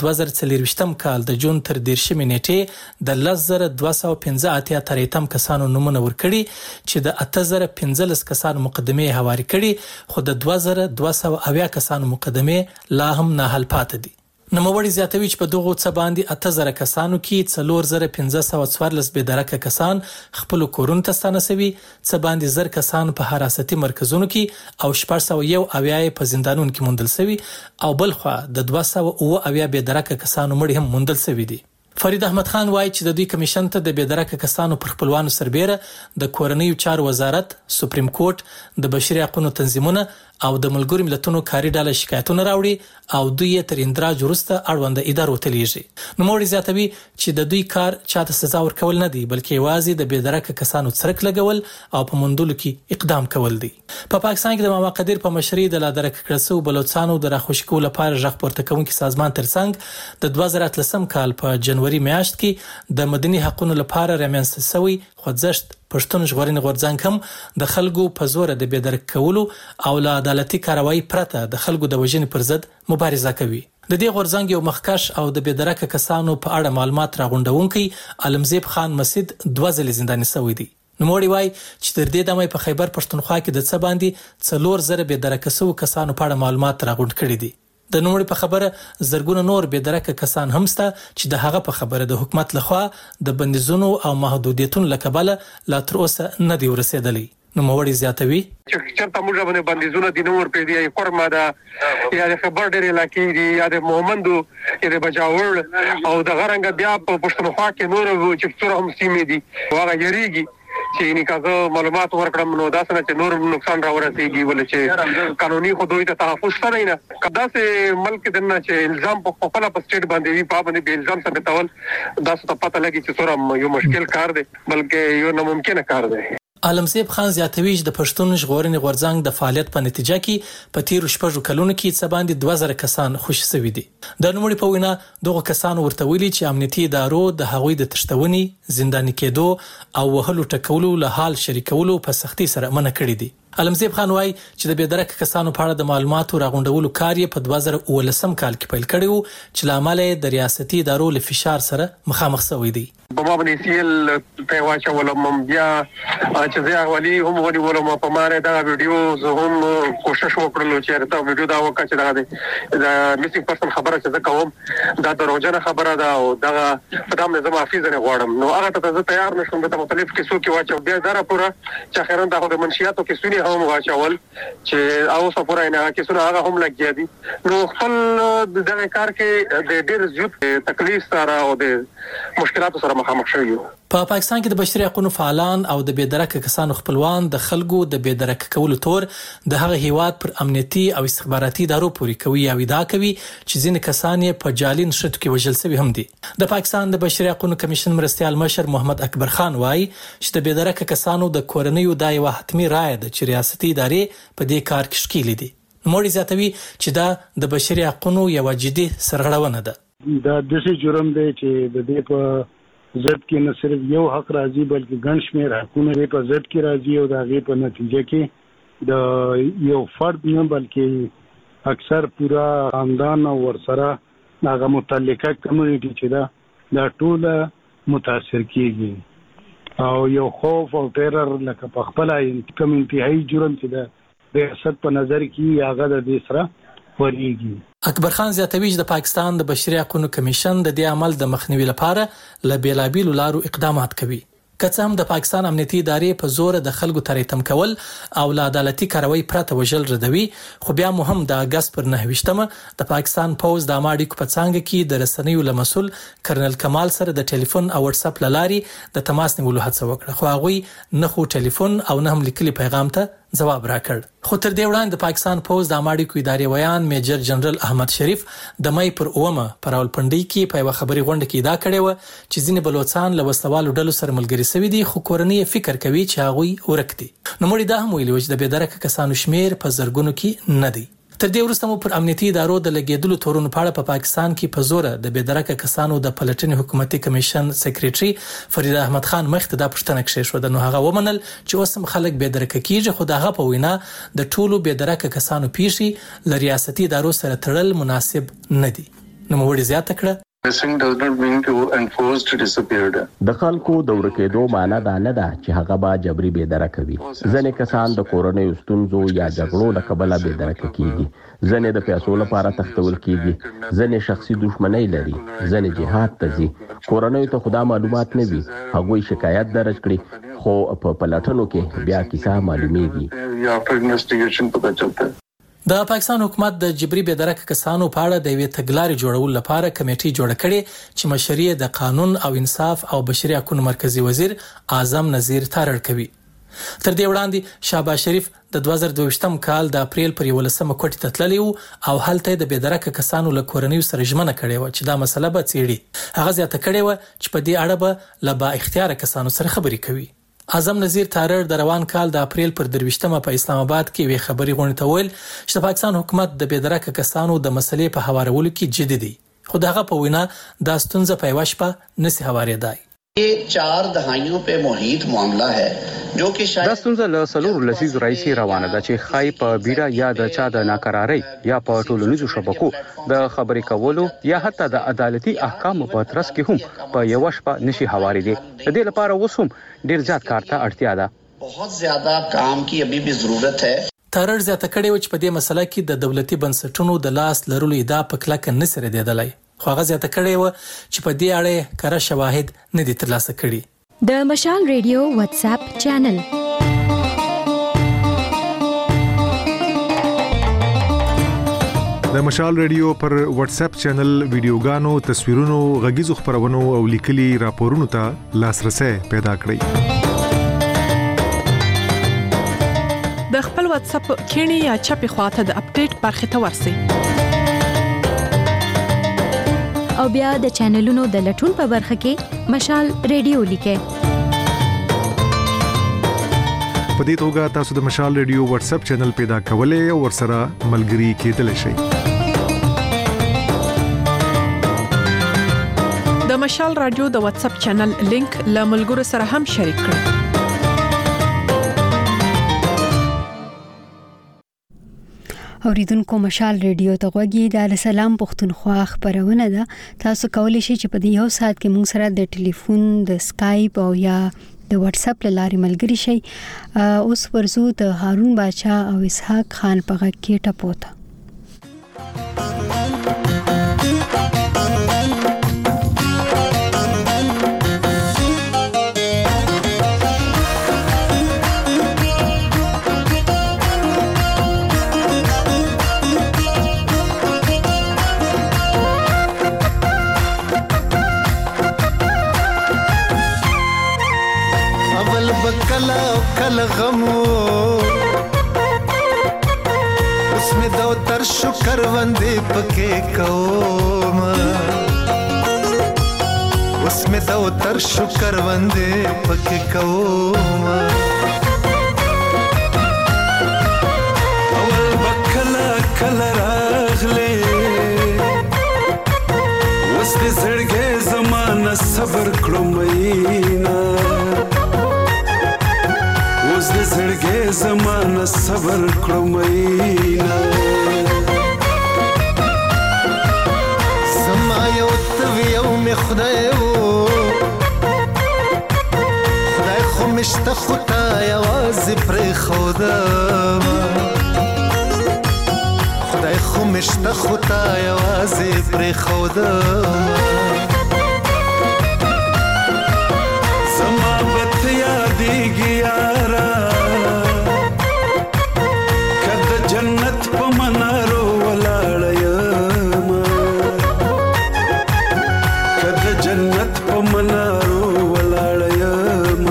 2024م کال د جون تر 10 نیټې د 10215 ترېتم کسانو نمونه ورکړي چې د 8015 کسانو مقدمه حواله کړي خو د 2200 کسانو مقدمه لا هم نه حل پاتې دي نوموړی زیاتوي چې په دغه څه باندې 8000 کسانو کې 4514 بېدرکه کسان خپل کورونو ته ستانه شوي څه باندې 1000 کسان په حراستي مرکزونو کې او 401 په زندانونو کې موندل شوي او بلخوا د 209 بېدرکه کسانو مړي هم موندل شوي دي فرید احمد خان وایي چې د دوی کمیشن ته د بېدرکه کسانو پر خپلوانو سربېره د کورنیو چارو وزارت سپریم کورټ د بشري حقوقو تنظیمونه او د ملګرو ملتونو کاري ډله شکایتونه راوړي او دوی تر اندراج وروسته اړوند ادارو ته لیږي نو موږ زیاتوي چې د دوی کار چاته سزا ورکول نه دی بلکې یوازې د بېدرکه کسانو څرک لګول او په موندلو کې اقدام کول دي په پاکستان کې د ماما قدیر په مشرۍ د لادرکه کړل شوو بلوچستانو د راخوش کولو لپاره ژغ پورته کوونکي سازمان ترڅنګ د 2013 کال په جنوري میاشت کې د مدني حقوقو لپاره رامنځته شوی خوځښت پښتون ژغورنې غورځنګ هم د خلکو په زور د بېدرکه کولو او له عدالتي کاروایی پرته د خلکو د وژنې پر ضد مبارزه کوي د دې غورځنګ یو مخکش او د بېدرکه کسانو په اړه معلومات راغونډونکي علمزیب خان مسید 2 ځلې زنداني شوی دی نوموړی وایي چې تر دې دمه په خیبر پښتونخوا کې د څه باندې 4000 بېدرکه شوو کسانو په اړه معلومات راغونډ کړي دي د نوموړي په خبره زرګونه نور بېدرکه کسان هم شته چې د هغه په خبره د حکومت لخوا د بندیزونو او محدودیتونو له کبله لا تر اوسه نه دی ورسېدلی نوموړی زیاتوي چې چرته موږ باندې بندیزونه دي نور په دې قرمه ده یا د خبر ډېر علاقې دي یا د مومندو یا د بجاور او د غرنګ بیا په پښتونخوا کې نور چې څوره هم سیمې دي هغه یریږي چې نکازه معلومات ورکړم نو دا څنګه چې نور نقصان راورسیږي ولې چې قانوني خودوی ته تحفظ سره نه کدا سه ملک دنه چې الزام په خپل په سټیټ باندې وی په باندې به الزام ثابتول دا څه پته لګي چې څوره یو مشکل کار دی بلکې یو ناممکن کار دی عالمزیب خان زیاتوي چې د پښتون ژغورنې غورځنګ د فعالیت په نتیجه کې په تیر شپږ کلونو کې څه باندې 2000 کسان خوشي شوي دي د نوموړي په وینا دغه کسان ورته ویلي چې امنیتي ادارو د هغوی د تشتونی زنداني کېدو او وهلو ټکولو له حال شریکولو په سختي سره منع کړی دي عالمزیب خان وايي چې د بېدرک کسانو په اړه د معلوماتو راغونډولو کار یې په 2019 کال کې پیل کړی و چې لامل د ریاستي ادارو له فشار سره مخامخ شوی دی په ما باندې سیل په واچو ولوم بیا چې زه اولی هم ونی ولوم په ماره دا ویډیو زه هم کوشش وکړلو چې دا ویډیو دا وکړ چې دا د میسینګ پرسن خبره چې زه کوم دا دروژنه خبره ده او دا په دامه زما حافظ نه غواړم نو هغه ته زه تیار نشم د مختلف کیسو کې واچو بیا دا پورا چې خیرن دا د منشياتو کې سونی هم واچول چې اوسه پورا نه کیسونه هغه هم لګیا دي نو خپل دغه کار کې د ډېر زیات تکلیف سره او د مشکلاتو سره مخامخ شوی په پاکستان کې د بشري حقوقو فعالان او د بېدرک کسانو خپلوان د خلکو د بېدرک کولو تور د هغه هیواد پر امنیتي او استخباراتي ادارو پورې کوي او ادعا کوي چې ځینې کسان یې په جالین شتو کې وژل شوي هم دي د پاکستان د بشري حقوقو کمیشن مرستیال مشر محمد اکبر خان وایي چې د بېدرک کسانو د کورنیو د یو حتمي رائے د ریاستي ادارې په دې کار کې شکیل دي نوموړي زیاتوي چې دا د بشري حقوقو یو جدي سرغړونه ده دا د څه جرم دی چې د دې په ضد کې نه صرف یو حق راځي بلکې ګڼ شمېر حقونه په ضد کې راځي او د هغې په نتیجه کې د یو فرد نه بلکې اکثر پورا خاندان او ورسره هغه متعلقه کمیونټي چې دا ټوله متاثر کیږي او یو خوف او ټیرر لکه په خپل کوم انتهایی جرم چې د ریاست په نظر کې هغه د دې سره ورېږي اکبر خان زیاتوي چې د پاکستان د بشري حقوقو کمیشن د دې عمل د مخنیوي لپاره ل بیلابیلو لارو اقدامات کوي که څه هم د پاکستان امنیتي ادارې په زور د خلکو تریتم کول او لا عدالتي کاروي پرته وژل ردوي خو بیا مهم د اگست پر 9 د پاکستان پوز د اماډي کو پڅانګ کې د رسنیو لمسول کرنل کمال سره د ټلیفون او واتس اپ لاري د تماس نیولو هڅه وکړه خو هغه نه خو ټلیفون او نه هم لیکلي پیغام ته جواب راکړ خو تر دې وړاندې د پاکستان پوز د اماډي کو ادارې ویان میجر جنرال احمد شریف د مې پر اومه پر راولپنډي کې په یو خبري غونډه کې ادعا کړې و چې ځینې بلوچستان له وسوالو ډلو سره ملګري شوي دي خو کورنۍ فکر کوي چې هغه ورکتي نو مړي دا هم ویلي چې د بېدرک کسانو شمیر په زرګونو کې نه دی تر دې وروسته مو پر امنیتي ادارو د لګیدلو تورونو په اړه په پاکستان کې په زور د بېدرک کسانو د پلټنې حکومتي کمیشن سیکریټري فرید احمد خان مخته د پښتنه کې شو د نو هغه ومنل چې اوسم خلک بېدرک کیږي خو دغه په وینا د ټولو بېدرک کسانو پیشي ل ریاستي ادارو سره تړل مناسب نه دي نو موږ زیاته کړه د خلکو د ورکېدو معنی دا نه ده چې هغه به جبري بېدرکه وي ځینې کسان د کورنیو ستونزو یا جګړو له کبله بېدرکه کیږي ځینې د پیسو لپاره تښتول کیږي ځینې شخصي دښمنۍ لري ځینې جهاد ته ځي کورنیو ته خدا معلومات نه وي هغوی شکایت درج کړي خو په پلټنو کې بیا کیسه معلومیږي د پاکستان حکومت د جبري بېدرک کسانو په اړه د یوې تګلارې جوړولو لپاره کمیټې جوړه کړې چې مشري د قانون او انصاف او بشري حقوقو مرکزی وزیر اعظم نذیر تارړ کوي تر دې وړاندې شهباز شریف د 2022 کال د اپریل پر 11 کوټې ته تللی او هلته د بېدرک کسانو له کورنیو سره ژمنه کړې و چې دا مسله به څېړي هغه زیاته کړې و چې په دې اړه به له با اختیار کسانو سره خبرې کوي اعظم نذیر تارړ د روان کال د اپریل پر 23 په اسلام آباد کې وی خبري غونډه ته ویل چې د پاکستان حکومت د بېدرک کسانو د مسلې په هوارولو کې جدي دی خو دغه په وینا د ستونزه په واشپه نسی هوارېدای ये 4 दहाइयों पे मुहित मामला है जो कि शायद دا ستونزه له سلور لسیز رئیسي روانه ده چې خای په بیړه یا د چا د ناکراری یا په ټولنیزو شبکو د خبرې کولو یا حتی د عدالتي احکامو په ترڅ کې هم په یو شپه نشي هواري دي د دې لپاره وسوم ډیر زیات کار ته اړتیا ده बहुत ज्यादा काम की अभी भी जरूरत है تارړ زیاته کړې و چې په دې مسله کې د دولتي بنسټونو د لاس لرلو ادعا په کلکه نه سره دیدلای خو هغه زیاته کړې و چې په دې اړه کره شواهد نه دي ترلاسه کړي د مشال ریډیو واتس اپ چینل د مشال ریډیو پر واتس اپ چینل ویډیوګانو، تصویرونو، غږیزو خبرونو او لیکلي راپورونو ته لاسرسي پیدا کړئ. د خپل واتس اپ کینی یا چپی خواته د اپډیټ برخه ته ورسی او بیا د چینلونو د لټون په برخه کې مشال ریډیو لیکه. په دې توګه تاسو د مشال ریډیو واتس اپ چینل پیدا کولای او ورسره ملګري کېدلی شئ. د مشال رادیو د واتس اپ چینل لینک له ملګرو سره هم شریک کړئ. اوریدونکو مشال ریډیو ته غوږی د سلام پښتونخوا خبرونه ده. تاسو کولی شئ چې په دې یو ساعت کې موږ سره د ټلیفون، د سکایپ او یا د واتس اپ لارې ملګری شئ. اوس ورزو د هارون باچا او اسحاق خان په غږ کې ټپوته. کل غمو اس میں دو تر شکر وندے پکے کوم، اس میں دو تر شکر وندے پکے کوم. اول بکلا کل راغلے اس دے زړګې زمانہ صبر کړو مینا، اوس د زړګې زمانہ صبر کړو مینا. زما یو یو می خدای وو خدای خو مشته خدای आवाज پر خدا، خدای خو مشته خدای आवाज پر خدا. زما بت یادېږي یارا کده جنت په منارو ولاړ یم، کده جنت په منارو ولاړ یم.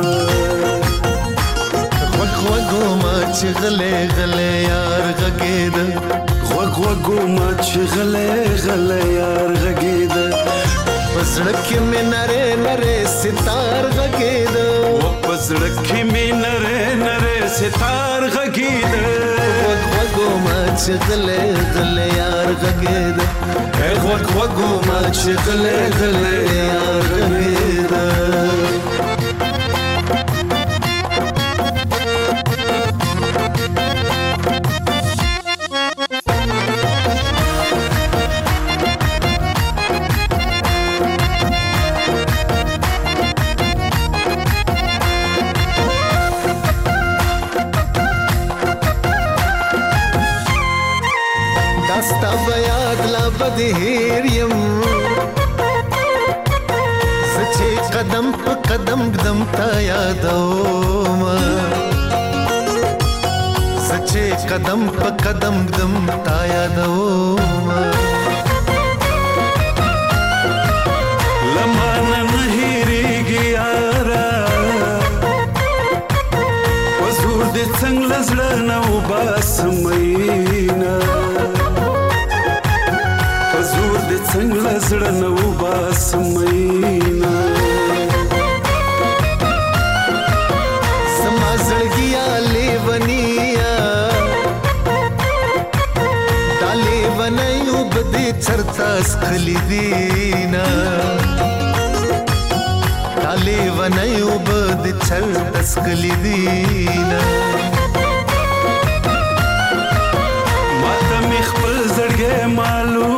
غوږ غوږو ما چې غلې غلې یار غږېد، غوږ غوږو ما چې غلې غلې یار غږېد. پزړه کې مې نره نره ستار غږېد، پزړه کې مې نره نره ستار غږېد. غوږ غوږو ما چې غلې غلې یار غږېد، غوږ غوږو ما چې غلې غلې یار غږېد. هیر یم سچې قدم په قدم قدم تا یادوم، سچې قدم په قدم قدم تا یادوم. لمانه نه هېرېږي یاره وزور دې څنګه زړه نه وباسم مینا، زور دې څنګه زړه نه وباسم مینا. زما زړګیا لیونیا دا لیونیو بدې چرته سخلی دینا، دا لیونیو بدې چرته سخلی دینا. ماته مې خپل زړګی معلوم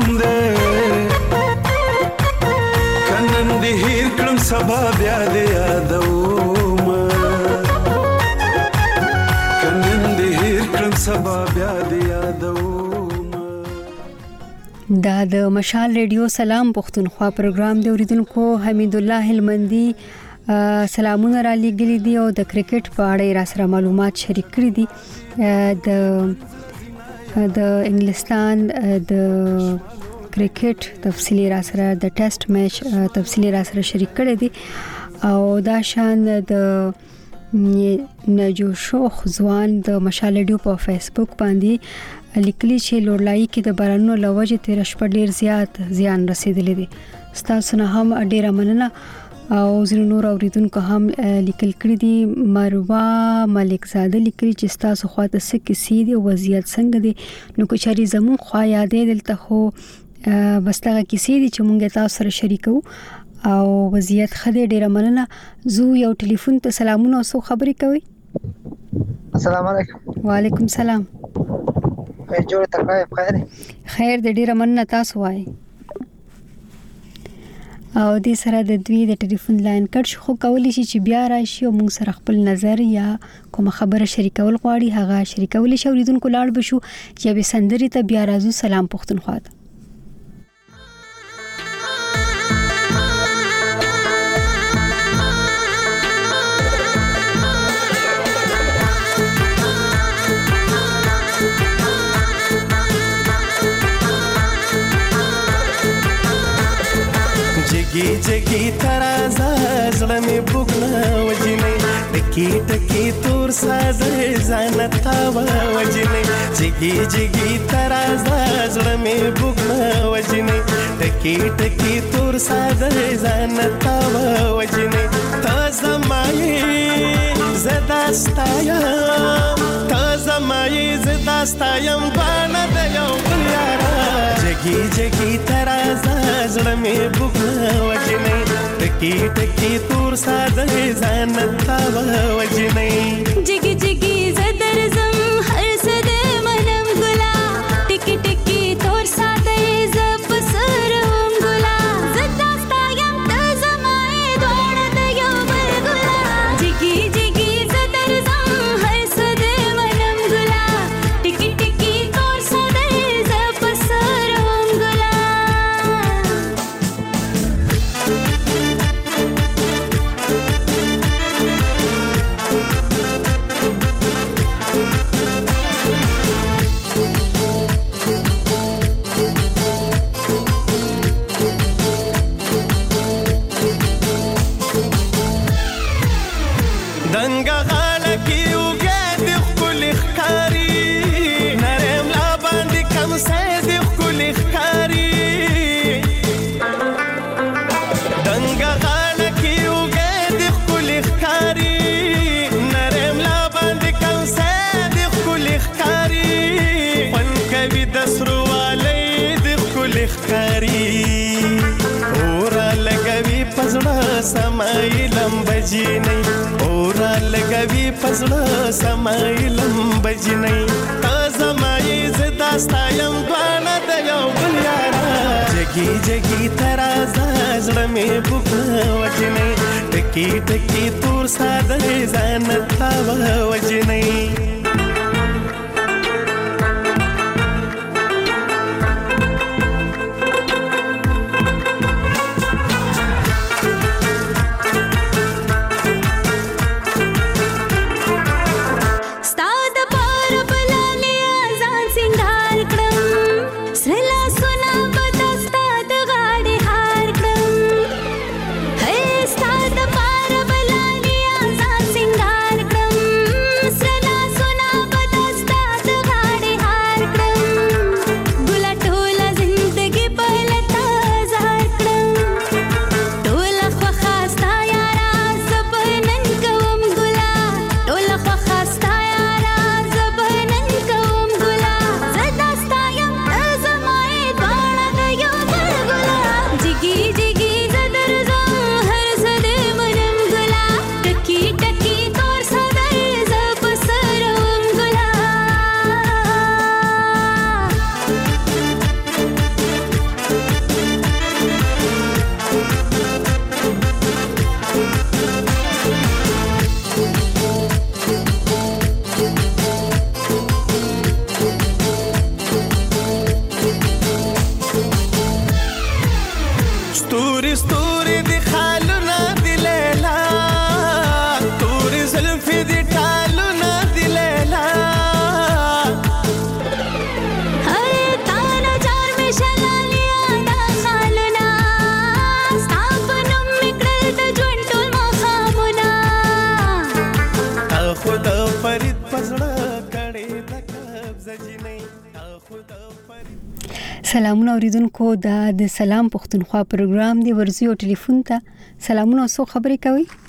هیر کړم سبا بیا دې یادوم، کنن دې هیر کړم سبا بیا دې یادوم. دا د مشال ریډیو سلام پښتونخوا پروګرام دی. اوریدونکو حمید الله هلمندي سلامونه را لېږلي دي او د کرکټ په اړه را سره معلومات شریک کړي دي. د د انګلستان د کرکټ تفصیلی را سره د ټیسټ میچ تفصیلی را سره شریک کړی دی او دا شان د نجو شوخ ځوان د مشال ریډیو په فیسبوک باندې لیکلي چې لوړلای کې د بارانونو لوجه تیر شپه ډیر زیات زیان رسیدلی دی. ستاسو نه هم ډیره مننه او زه نور اوریدونکو هم لیکل کړی دي. مروه ملک زاده لیکلي چې تاسو خواته څه کیسې دي وضعیت څنګه دی نو که چاري زمون خوا یادې دلته خو بس هغه کیسې دي چې مونږ تاسو سره شریکو او وضعیت خدای ډیره مننه. زو یو ټلیفون ته سلامونه او سو خبرې کوي. السلام علیکم. وعلیکم سلام. خیر جوړ تکړه بخیر. خیر د ډیره مننه تاسو وای. او دې سره د دوی د ټلیفون لاین کټ شو کولی شي چې بیا راشي او موږ سره خپل نظر یا کوم خبره شریکول غواړي هغه شریکول شي. اوریدونکو لاړ بشو چې به سندري ته بیا راځو. سلام پښتونخوا ته. जगी जगी तराजा زړه مې بوګنا وجنې ټکی ټکی تور ساده زنتا وجنې جگی جگی ترازا زړه مې بوګنا وجنې ټکی ټکی تور ساده زنتا وجنې تازه مای زداستایا تازه مای زداستایم باندې د یو یارا جگی جگی ترازا زړه مې بوګنا وجنې ټکی ټکی تور ساده زنتا وجنې جگی جگی زدر زم هر سده منم ګلا ټکی ټکی تور ساده زپ سرم ګلا زدا ستایم د زمای دوړ د یو بل ګلا جگی جگی زدر زم هر سده منم ګلا ټکی ټکی تور ساده زپ سرم ګلا دنګا غاړه کې وګه د خپل ښکاری نرم لا باندې کم سه د خپل ښکاری دنګا غاړه کې وګه د خپل ښکاری نرم لا باندې کم سه د خپل ښکاری پن کوي د سرواله د خپل ښکاری اورا لګوي پزړه سمایلم بجینې اورا لګوي پزړه سمایلم بجینې تازه مای زداستایم باندې د یو بل یارا جگی جگی ترازا زړه مې بوګنا وجنې ټکی ټکی تور ساده زنتا وجنې سلامونه اوریدونکو د سلام پښتونخوا پروګرام دی ورزي او ټلیفون ته سلامونه سو خبرې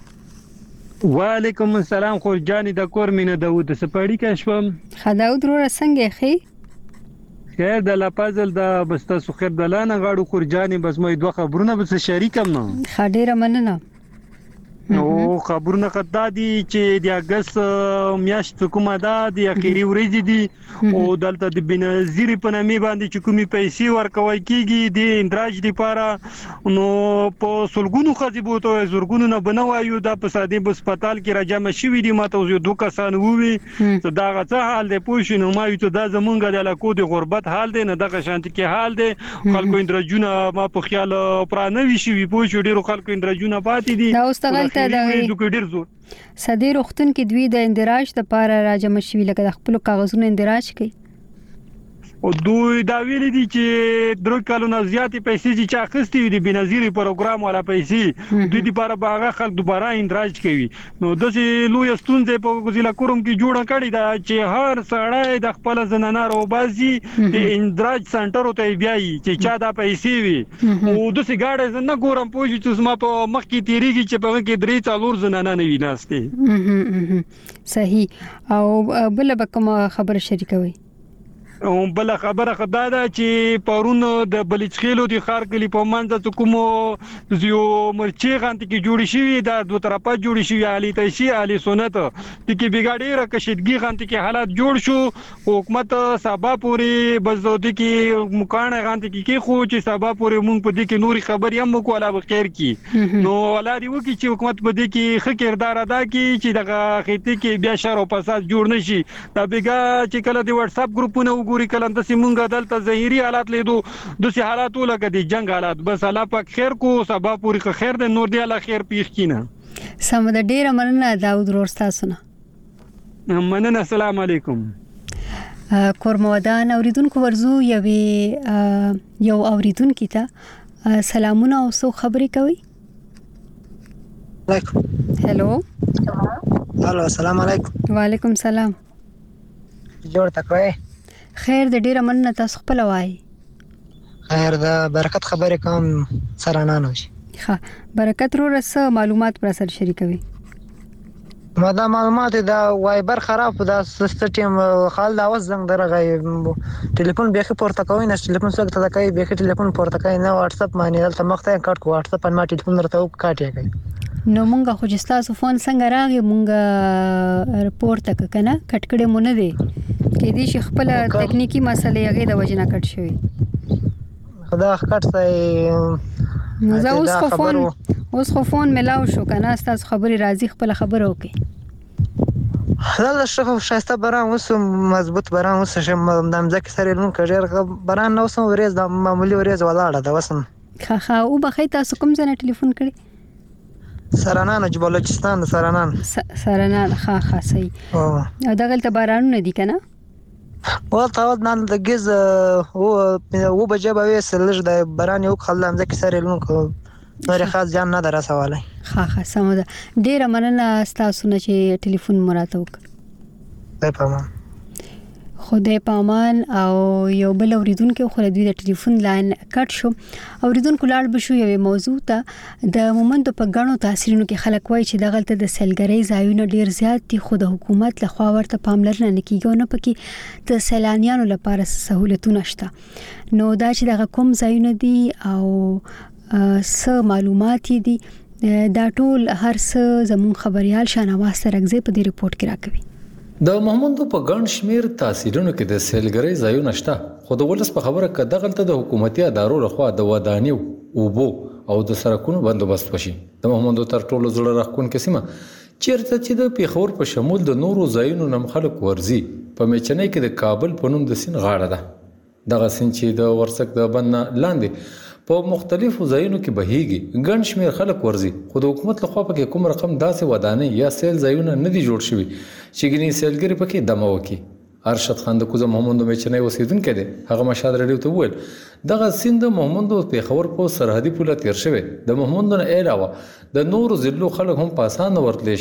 کوي وعلیکم السلام خورجانی د کور مینه داوود سپاړی کښوم خداود رو څنګه خې خیر د لپازل د بستا سو خیر دلانه غاړو خورجانی بس مې دوه خبرونه بس شریکم نو خډیره مننه نو خبرونه خدای دي چې د اگست میاشت کومه ده د اخیری ورځې دي او دلته د بنظیر په نامه باندې چې کومي پیسې ورکوي کیږي د اندراج لپاره نو په سلګونو خځې ته زورګونو نه بنوایو د پسادي هسپتال کې راجم شوی دي ماته یو دوه کسان ووي چې دا غڅه حال دی پوښ نو ما یو ته د زمونږ د علاقو د غربت حال دی نه دغه شانتي کې حال دی خلکو اندراجونه ما په خیال پرانوي شي پوښ ډیرو خلکو اندراجونه پاتې دي دا اوس صدې روختون کې دوی د اندراج لپاره راجم شوی لکه د خپل کاغذونو اندراج کوي او دوی دا ویل دي چې درو کالونو زیاتې پیسې چې اخستې وي د بنظیر پروګرام ولا پیسې دوی لپاره باغه خلک دوباره اندراج کوي نو د لوی ستونزې په ضلع کوم کې جوړه کړې ده چې هر سړی د خپل زنانه روبازي د اندراج سنټر ته بیاي چې چا دا پیسې وي او د سیګاړې نه ګورم پوه چې ما په مخ کې تیریږي چې په کې درې څلور زنانه نه ویناستي صحیح او بل به کوم خبر شریکوي بل خبره خدای دا چې پرون د بلچخیلو د خار کلی په منځ ته کوم یو مرچی غانتی کې جوړی شوی دا دوه طرفه جوړی شوی علي تشي علي سنت د کې بګاډي را کشیدګي غانتی کې حالات جوړ شو حکومت سبا پوری بزودي کې مکان غانتی کې خو چې سبا پوری مونږ په دې کې نوري خبري هم کوله بخیر کی نو ولادي وکي چې حکومت په دې کې ښه کردار ادا کړي چې دغه خېټه کې بیا شر او فساد جوړ نشي دا بګا چې کله د واتس اپ ګروپونه ګوري کله د سیمونګه دلته ظاهري حالات لیدو د سي حالات لکه د جنگ حالات بس الله پاک خیر کو سبا پوری خیر د نور دی الله خیر پیښ کینه سم د ډیره مننه داود ورستا سونه مننه السلام علیکم کورمودان اوریدونکو ورزو یو اوریدونکو ته سلامونه او سو خبرې کوي هلو السلام علیکم وعلیکم السلام جوړ تکوي خیر د ډیره مننه تاسو خپل وای خیر د برکت خبرې کوم سرانه نوشي ها برکت رو رس معلومات پر سره شریکوي ما دا معلومات دا وایبر خراب دا سیستم خال دا وس زنګ درغه ټلیفون به پورته کوي نه ټلیفون څنګه ته کوي به ټلیفون پورته کوي نه واتس اپ باندې دلته مخته کټ کو واتس اپ باندې ټلیفون درته کاټي کوي نو مونږه خو جستاسو فون څنګه راغی مونږه رپورت کنه کټکړې مونږ نه دی کې دې شي خپل تکنیکی مسلې هغه د وجنه کټ شوی خدا کټ سي نو زه اوس خو فون ملاو شو کنه تاسو خبري راځي خپل خبره وکي دا شخه شایسته بران اوس مضبوط بران اوس شم د مزک سره نو کړر بران نو سم ورځ د معمولی ورځ ولاړه دا وسم خا او بخې تاسو کوم ځنه ټلیفون کړی سرانان بلوچستان سرانان خا صحیح او دغلته بارانونه نه دي کنه ولته نن د گز او بجې به وسلج د بران یو خلم ځکه سره لون کو نور خاص جان نه درسواله خا سمه ډیره مننه تاسو نه چې ټلیفون مراته وکړ خدای پامان او یو بل اوریدونکو خو دوی د ټلیفون لاین کټ شو اوریدونکو لاړ بشو یو موضوع ته د مومند په غنو تاثیرونو کې خلک وایي چې دغلت د سیلګری ځایونه ډیر زیات دي خو د حکومت لخوا ورته پاملرنه نه کیږي نه پکې د سیلانیانو لپاره سہولتونه شته نو دا چې دغه کوم ځایونه دي او څه معلومات دي دا ټول هر څه زمون خبريال شانواز سرګزه په دې رپورت کې راکوي د محمد په ګڼ شمیر تحصیلونو کې د سیلګری ځایونه شته خو د ولس په خبره کې دغلت د حکومتي ادارو لخوا د ودانیو اوبو او د سړکونو بندوبست وشي د محمد تر ټولو زړه راخون کې سیمه چیرته چې د پیښور په شمول د نورو ځایونو نم خلک ورزي په میچنۍ کې د کابل په نوم د سین غاړه ده دغه سین چې د ورسک د بند لاندې په مختلفو ځایونو کې بهيږي ګڼ شمیر خلک ورزي خو د حکومت لخوا په کوم رقم داسې ودانۍ یا سیل ځایونه نه دي جوړ شوي چې ګني سیلګری پکې دمه وکي ارشد خان د کوزه محمد میچنۍ اوسیدونکو دی هغه مشاد رادیو ته وویل دغه سیند محمد پیښور په سرحدي پوله تیر شوی د محمد نه علاوه د نورو ضلعو خلک هم په اسانه ورتلی شي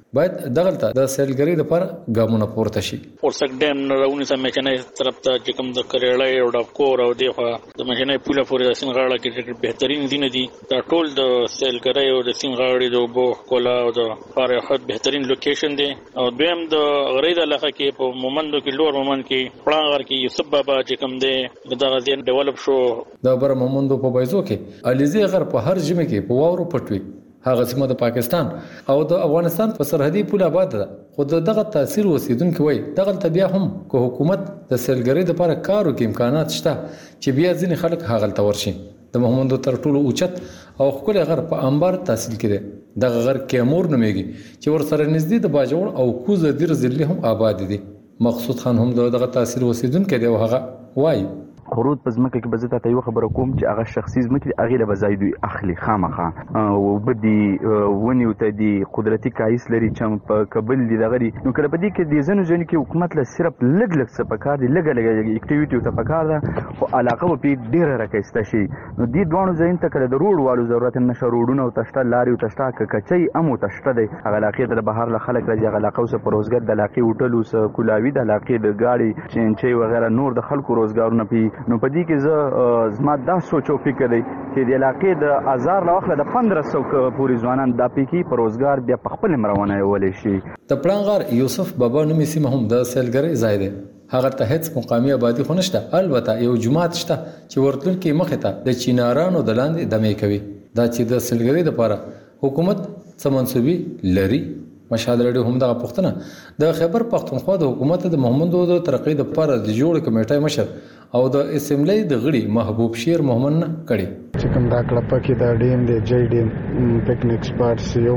باید دغلطه د سیلګری لپاره ګامونه پورته شي. ورسک ډیم راونی سمې کنه طرف ته چې کوم د کریړې او د کور او دغه د مجنې پوله پورې د سنغاړه کې بهترین دي نه دي. دا ټول د سیلګری او د سنغاړې د بو کولا او د فارغ خد بهترین لوکیشن دی. او دویم د غری د علاقه کې په مومندو کې لور مومند کې پړانګر کې یوسف بابا چې کوم دی دغه ځین ډیولپ شو. د بر مومندو په بایزو کې الیزی غر په هر جمع کې په واورو پټوي. هغه سیمه د پاکستان او د افغانستان په سرحدي پوله آباد ده. خو دغه تاثیر اوسیدونکو وي دغه بیا هم کو حکومت د سیلګری لپاره کارو کې امکانات شته چې بیا ځینې خلک هغه ته ورشي. د محمد تر ټولو اوچت او خپل غر په انبار تحصیل کړي دغه غر کیمور نومېږي چې ور سره نږدې د باجوړ او کوز دیر ځلې هم آباد دي. مقصود خان هم دغه تاثیر اوسیدونکو دی او هغه وایي خروج په ځمکه کې به زه ته یو خبره کوم چې هغه شخصي ځمکې هغې له به ځای دوی اخلي خامخا اوبه دي ونې ورته دي قدرتي کایس لري چې په کابل دي دغه دي. نو کله په دې کې د ځینو ځایونو کې حکومت له صرف لږ څه پکار دي لږه اکټیویټي ورته پکار ده خو علاقه به پرې ډېره راښایسته شي. نو دې دواړو ځایونو ته کله د روډ والو ضرورت نه شته. روډونه ورته شته لارې ورته شته که کچۍ هم ورته شته دی. هغه علاقې ته د بهر له خلک راځي. هغه علاقه اوس په روزګار د علاقې هوټل اوس کولاوي د علاقې د ګاډي چینچۍ وغیره نور د خلکو روزګارونه پي. نو په دې کې زه زما دا سوچ او فکر دی چې د علاقې د هزار له وخت د 1500 پورې ځوانان د پېکی په روزګار بیا په خپل مرونه ولې شي. د پړانګر یوسف بابا نومي سیمه هم د سیلګری ځای دی. هغه ته هیڅ مقامی آبادی خو نشته. البته یو جماعت شته چې ورتلونکي مخې ته د چینارانو د لاندې دمې کوي. دا چې د سیلګری لپاره حکومت څه منسوبي لري. مشهد رادیو هم دغه پښتنه د خیبر پښتونخوا د حکومت د محمدو د ترقی لپاره د جوړ کمیټې مشر او د اسمبلی د غړي محبوب شیر محمد نه کړي چې کوم دا کلب کې د ډیم د جی ډیم پکنیک سپاټس یو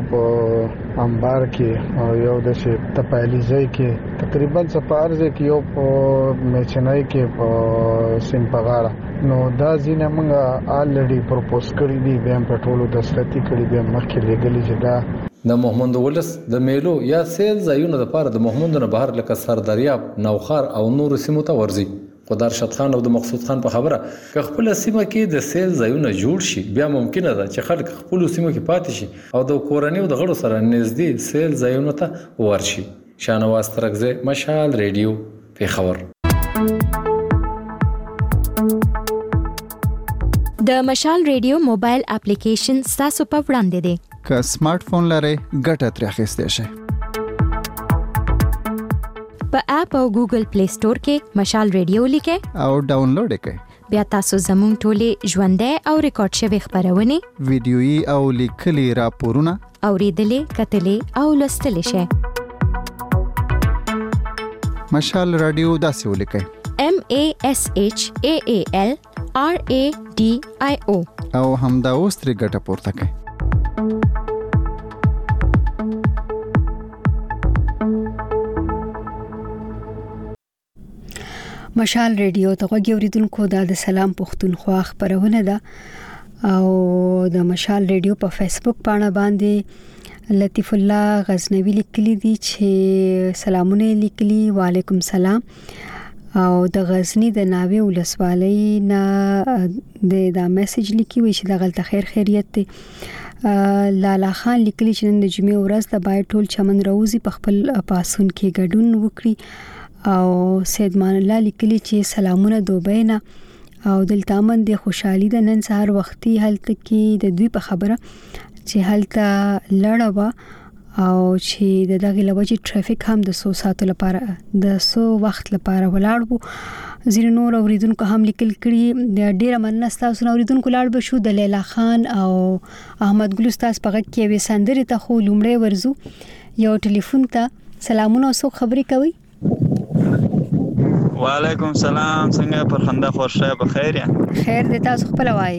په انبار کې او یو د شي تپایلیزای کې تقریبا سفارځ کې یو په میچنای کې په سیمپغاړه. نو دا ځینې موږ الریډي پروپوز کړی دی بیا په ټولو دستخطي کړی بیا مخکې لګلی چې دا د محمد ولس د میلو یا سیل ځایونو لپاره د محمد نه بهر لکه سردریاب نوخار او نور سیمو ته ورځي. خدای شت خان او د مقصود خان په خبره که خپل سیمه کې د سیل ځایونه جوړ شي بیا ممکن ده چې خلک خپل سیمه کې پاتې شي او د کورنۍ او د غړو سره نږدې سیل ځایونو ته ورشي. شانواز ترغزه مشال ریډیو پیښور. د مشال ریډیو موبایل اپلیکیشن تاسو په وړاندې دی. که سمارټ فون لرئ ګټه ترې اخیستی شئ. په اپ او ګوګل پلی سٹور کې مشال ریډیو لیکئ او ډاونلوډ یې کړئ. بیا تاسو زموږ ټولې ژوندۍ او ریکارډ شوي خبرونه ویډیويي او لیکلي راپورونه اوریدلې کتلې او لوستلې شئ. مشال رادیو داسې ولیکئ MASHAAL RADIO او همدا اوس ترې ګټه پورته کړئ. مشال ریډیو ته غوږی اوریدونکو د سلام پښتونخوا خبرونه ده او د مشال ریډیو په فیسبوک باندې باندې لطیف الله غزنوی لیکلی دی چې سلامونه لیکلی وعلیکم سلام او د غزنی د ناوی ولسوالۍ نه د میسج لیکي وي چې د غلطه خیر خیریت دی. لالا خان لیکلی چې نن د جمعې ورځ د باید ټول چمن روزي په خپل پاسون کې ګډون وکړي. او سید مان الله لیکلی چې سلامونه دوبینا او دلته د خوشحالي د نن سهار وختي هلته کې د دوی په خبره چې هلته لړوا او چې دغه لوجي ټرافیک هم د 100 ساعت لپاره د 100 وخت لپاره ولاړ وو. زیر نور اوریدونکو هم لیکل کړي د ډیره مننه تاسو اوریدونکو لاړ به شو د لیلا خان او احمد ګل استاد په غږ کې وې سندري ته خو لومړی ورزو یو ټلیفون ته سلامونه او خبرې کوي. وعلیکم سلام څنګه پر خنده خوشه بخیر یا خیر دې تاسو خپل وایي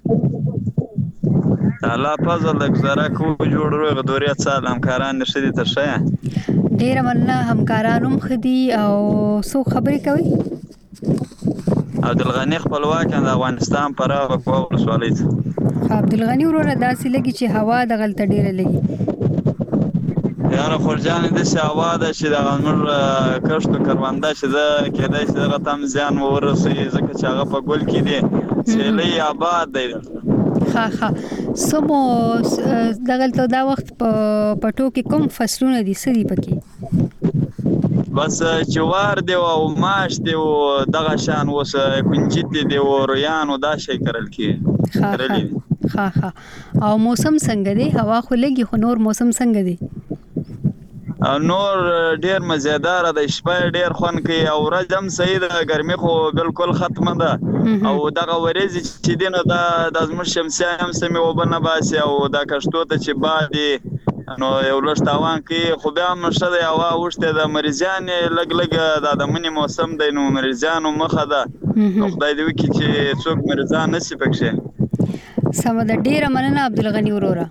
الله فضل گزاره کو جوړ روغ دوریا سال همکاران نشدي تر شه ډیر مننه همکارانم خدي او سو خبرې کوي. عبدالغنی خپلواک د افغانستان پر ولسوالۍ عبدالغنی وروره داسې لګي چې هوا د غلطه ډیره لګي. یاره خورجان د شاوا د چې د غنور کښتو کروانده چې د کېدای چې دغه تم زیان ورسي ځکه چې هغه په ګل کې دی سیلې آباد دی ها سمو دغلته دا وخت په ټو کې کوم فصلونه دي سړي پکې بس جوار دی او ماش دی او دغه شان اوس کنجد دی او رویان او دا شي کرل کی ها او موسم څنګه دی هوا خو لګي خو نور موسم څنګه دی نور ډیر مزیدار د شپه ډیر خون کوي او ورځم صحیح ده ګرمي خو بالکل ختمه ده او دغه ورځ چې دینه د ازمر شمسي هم سمي وبنه باسي او دا کشتو ته چې بعدي نو یو لښتاوان کې خو بیا مشه د هوا وشته د مریضان لګ د منی موسم دی نو مریضانو مخه ده خدای دې وکړي چې څوک مریضان نشي پکښه سم د ډیره مننه عبدالغنی وروره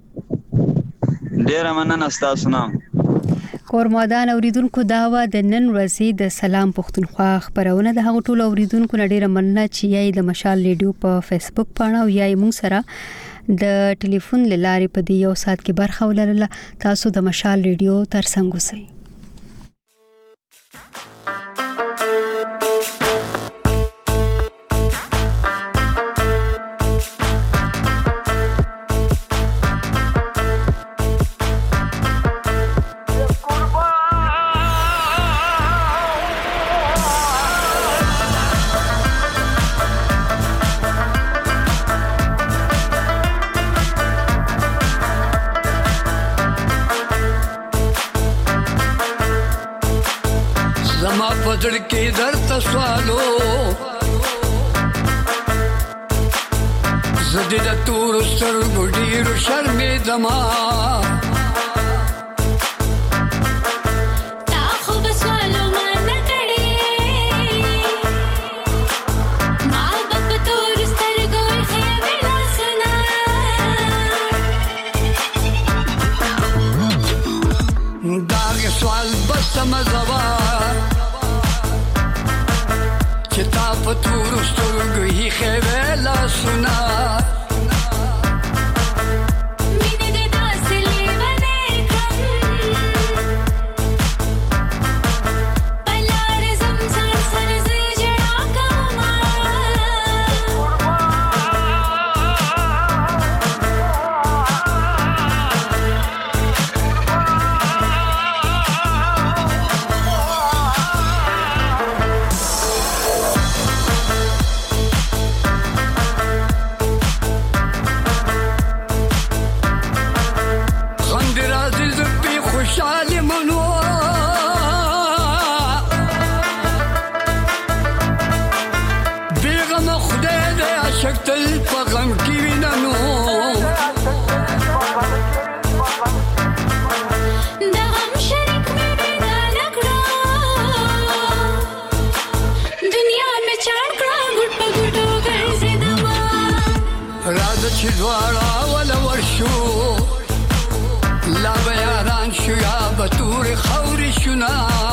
ډیره مننه تاسو نام کورمادان اوریدونکو داوا د نن ورځې د سلام پښتونخوا خبرونه د هغو ټولو اوریدونکو ډیره مننه چې یې د مشال ریډیو په فیسبوک پاڼه او یې موږ سره د ټلیفون لارې په دې یو سات کې برخه ولرله تاسو د مشال ریډیو ترڅنګ اوسئ पदड़ के दर तस्वालो जदीदा तूर सर गुडीर शर्मे दमा दागे सवाल बस समझवा فتور سترګې خېلا سنا مینه دې داسې لیونه کړم بلار زمزم سر زجړا کوما شکتل پغم کی وینانو دغم شریک میں بینا لکڑا دنیا میں چاڑکڑا گھٹ پا گھٹو گرزی دما راز چدوارا والا ورشو لا بیاران شو یا بطور خوری شنا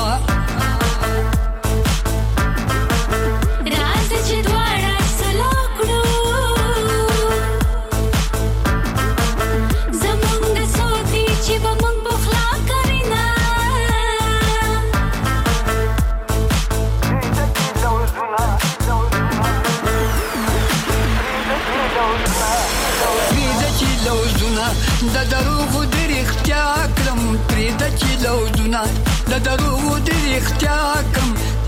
راز چدوارا د دروغ د اختیا کړم پرې د چې لوزونه د دروغ د اختیا کړم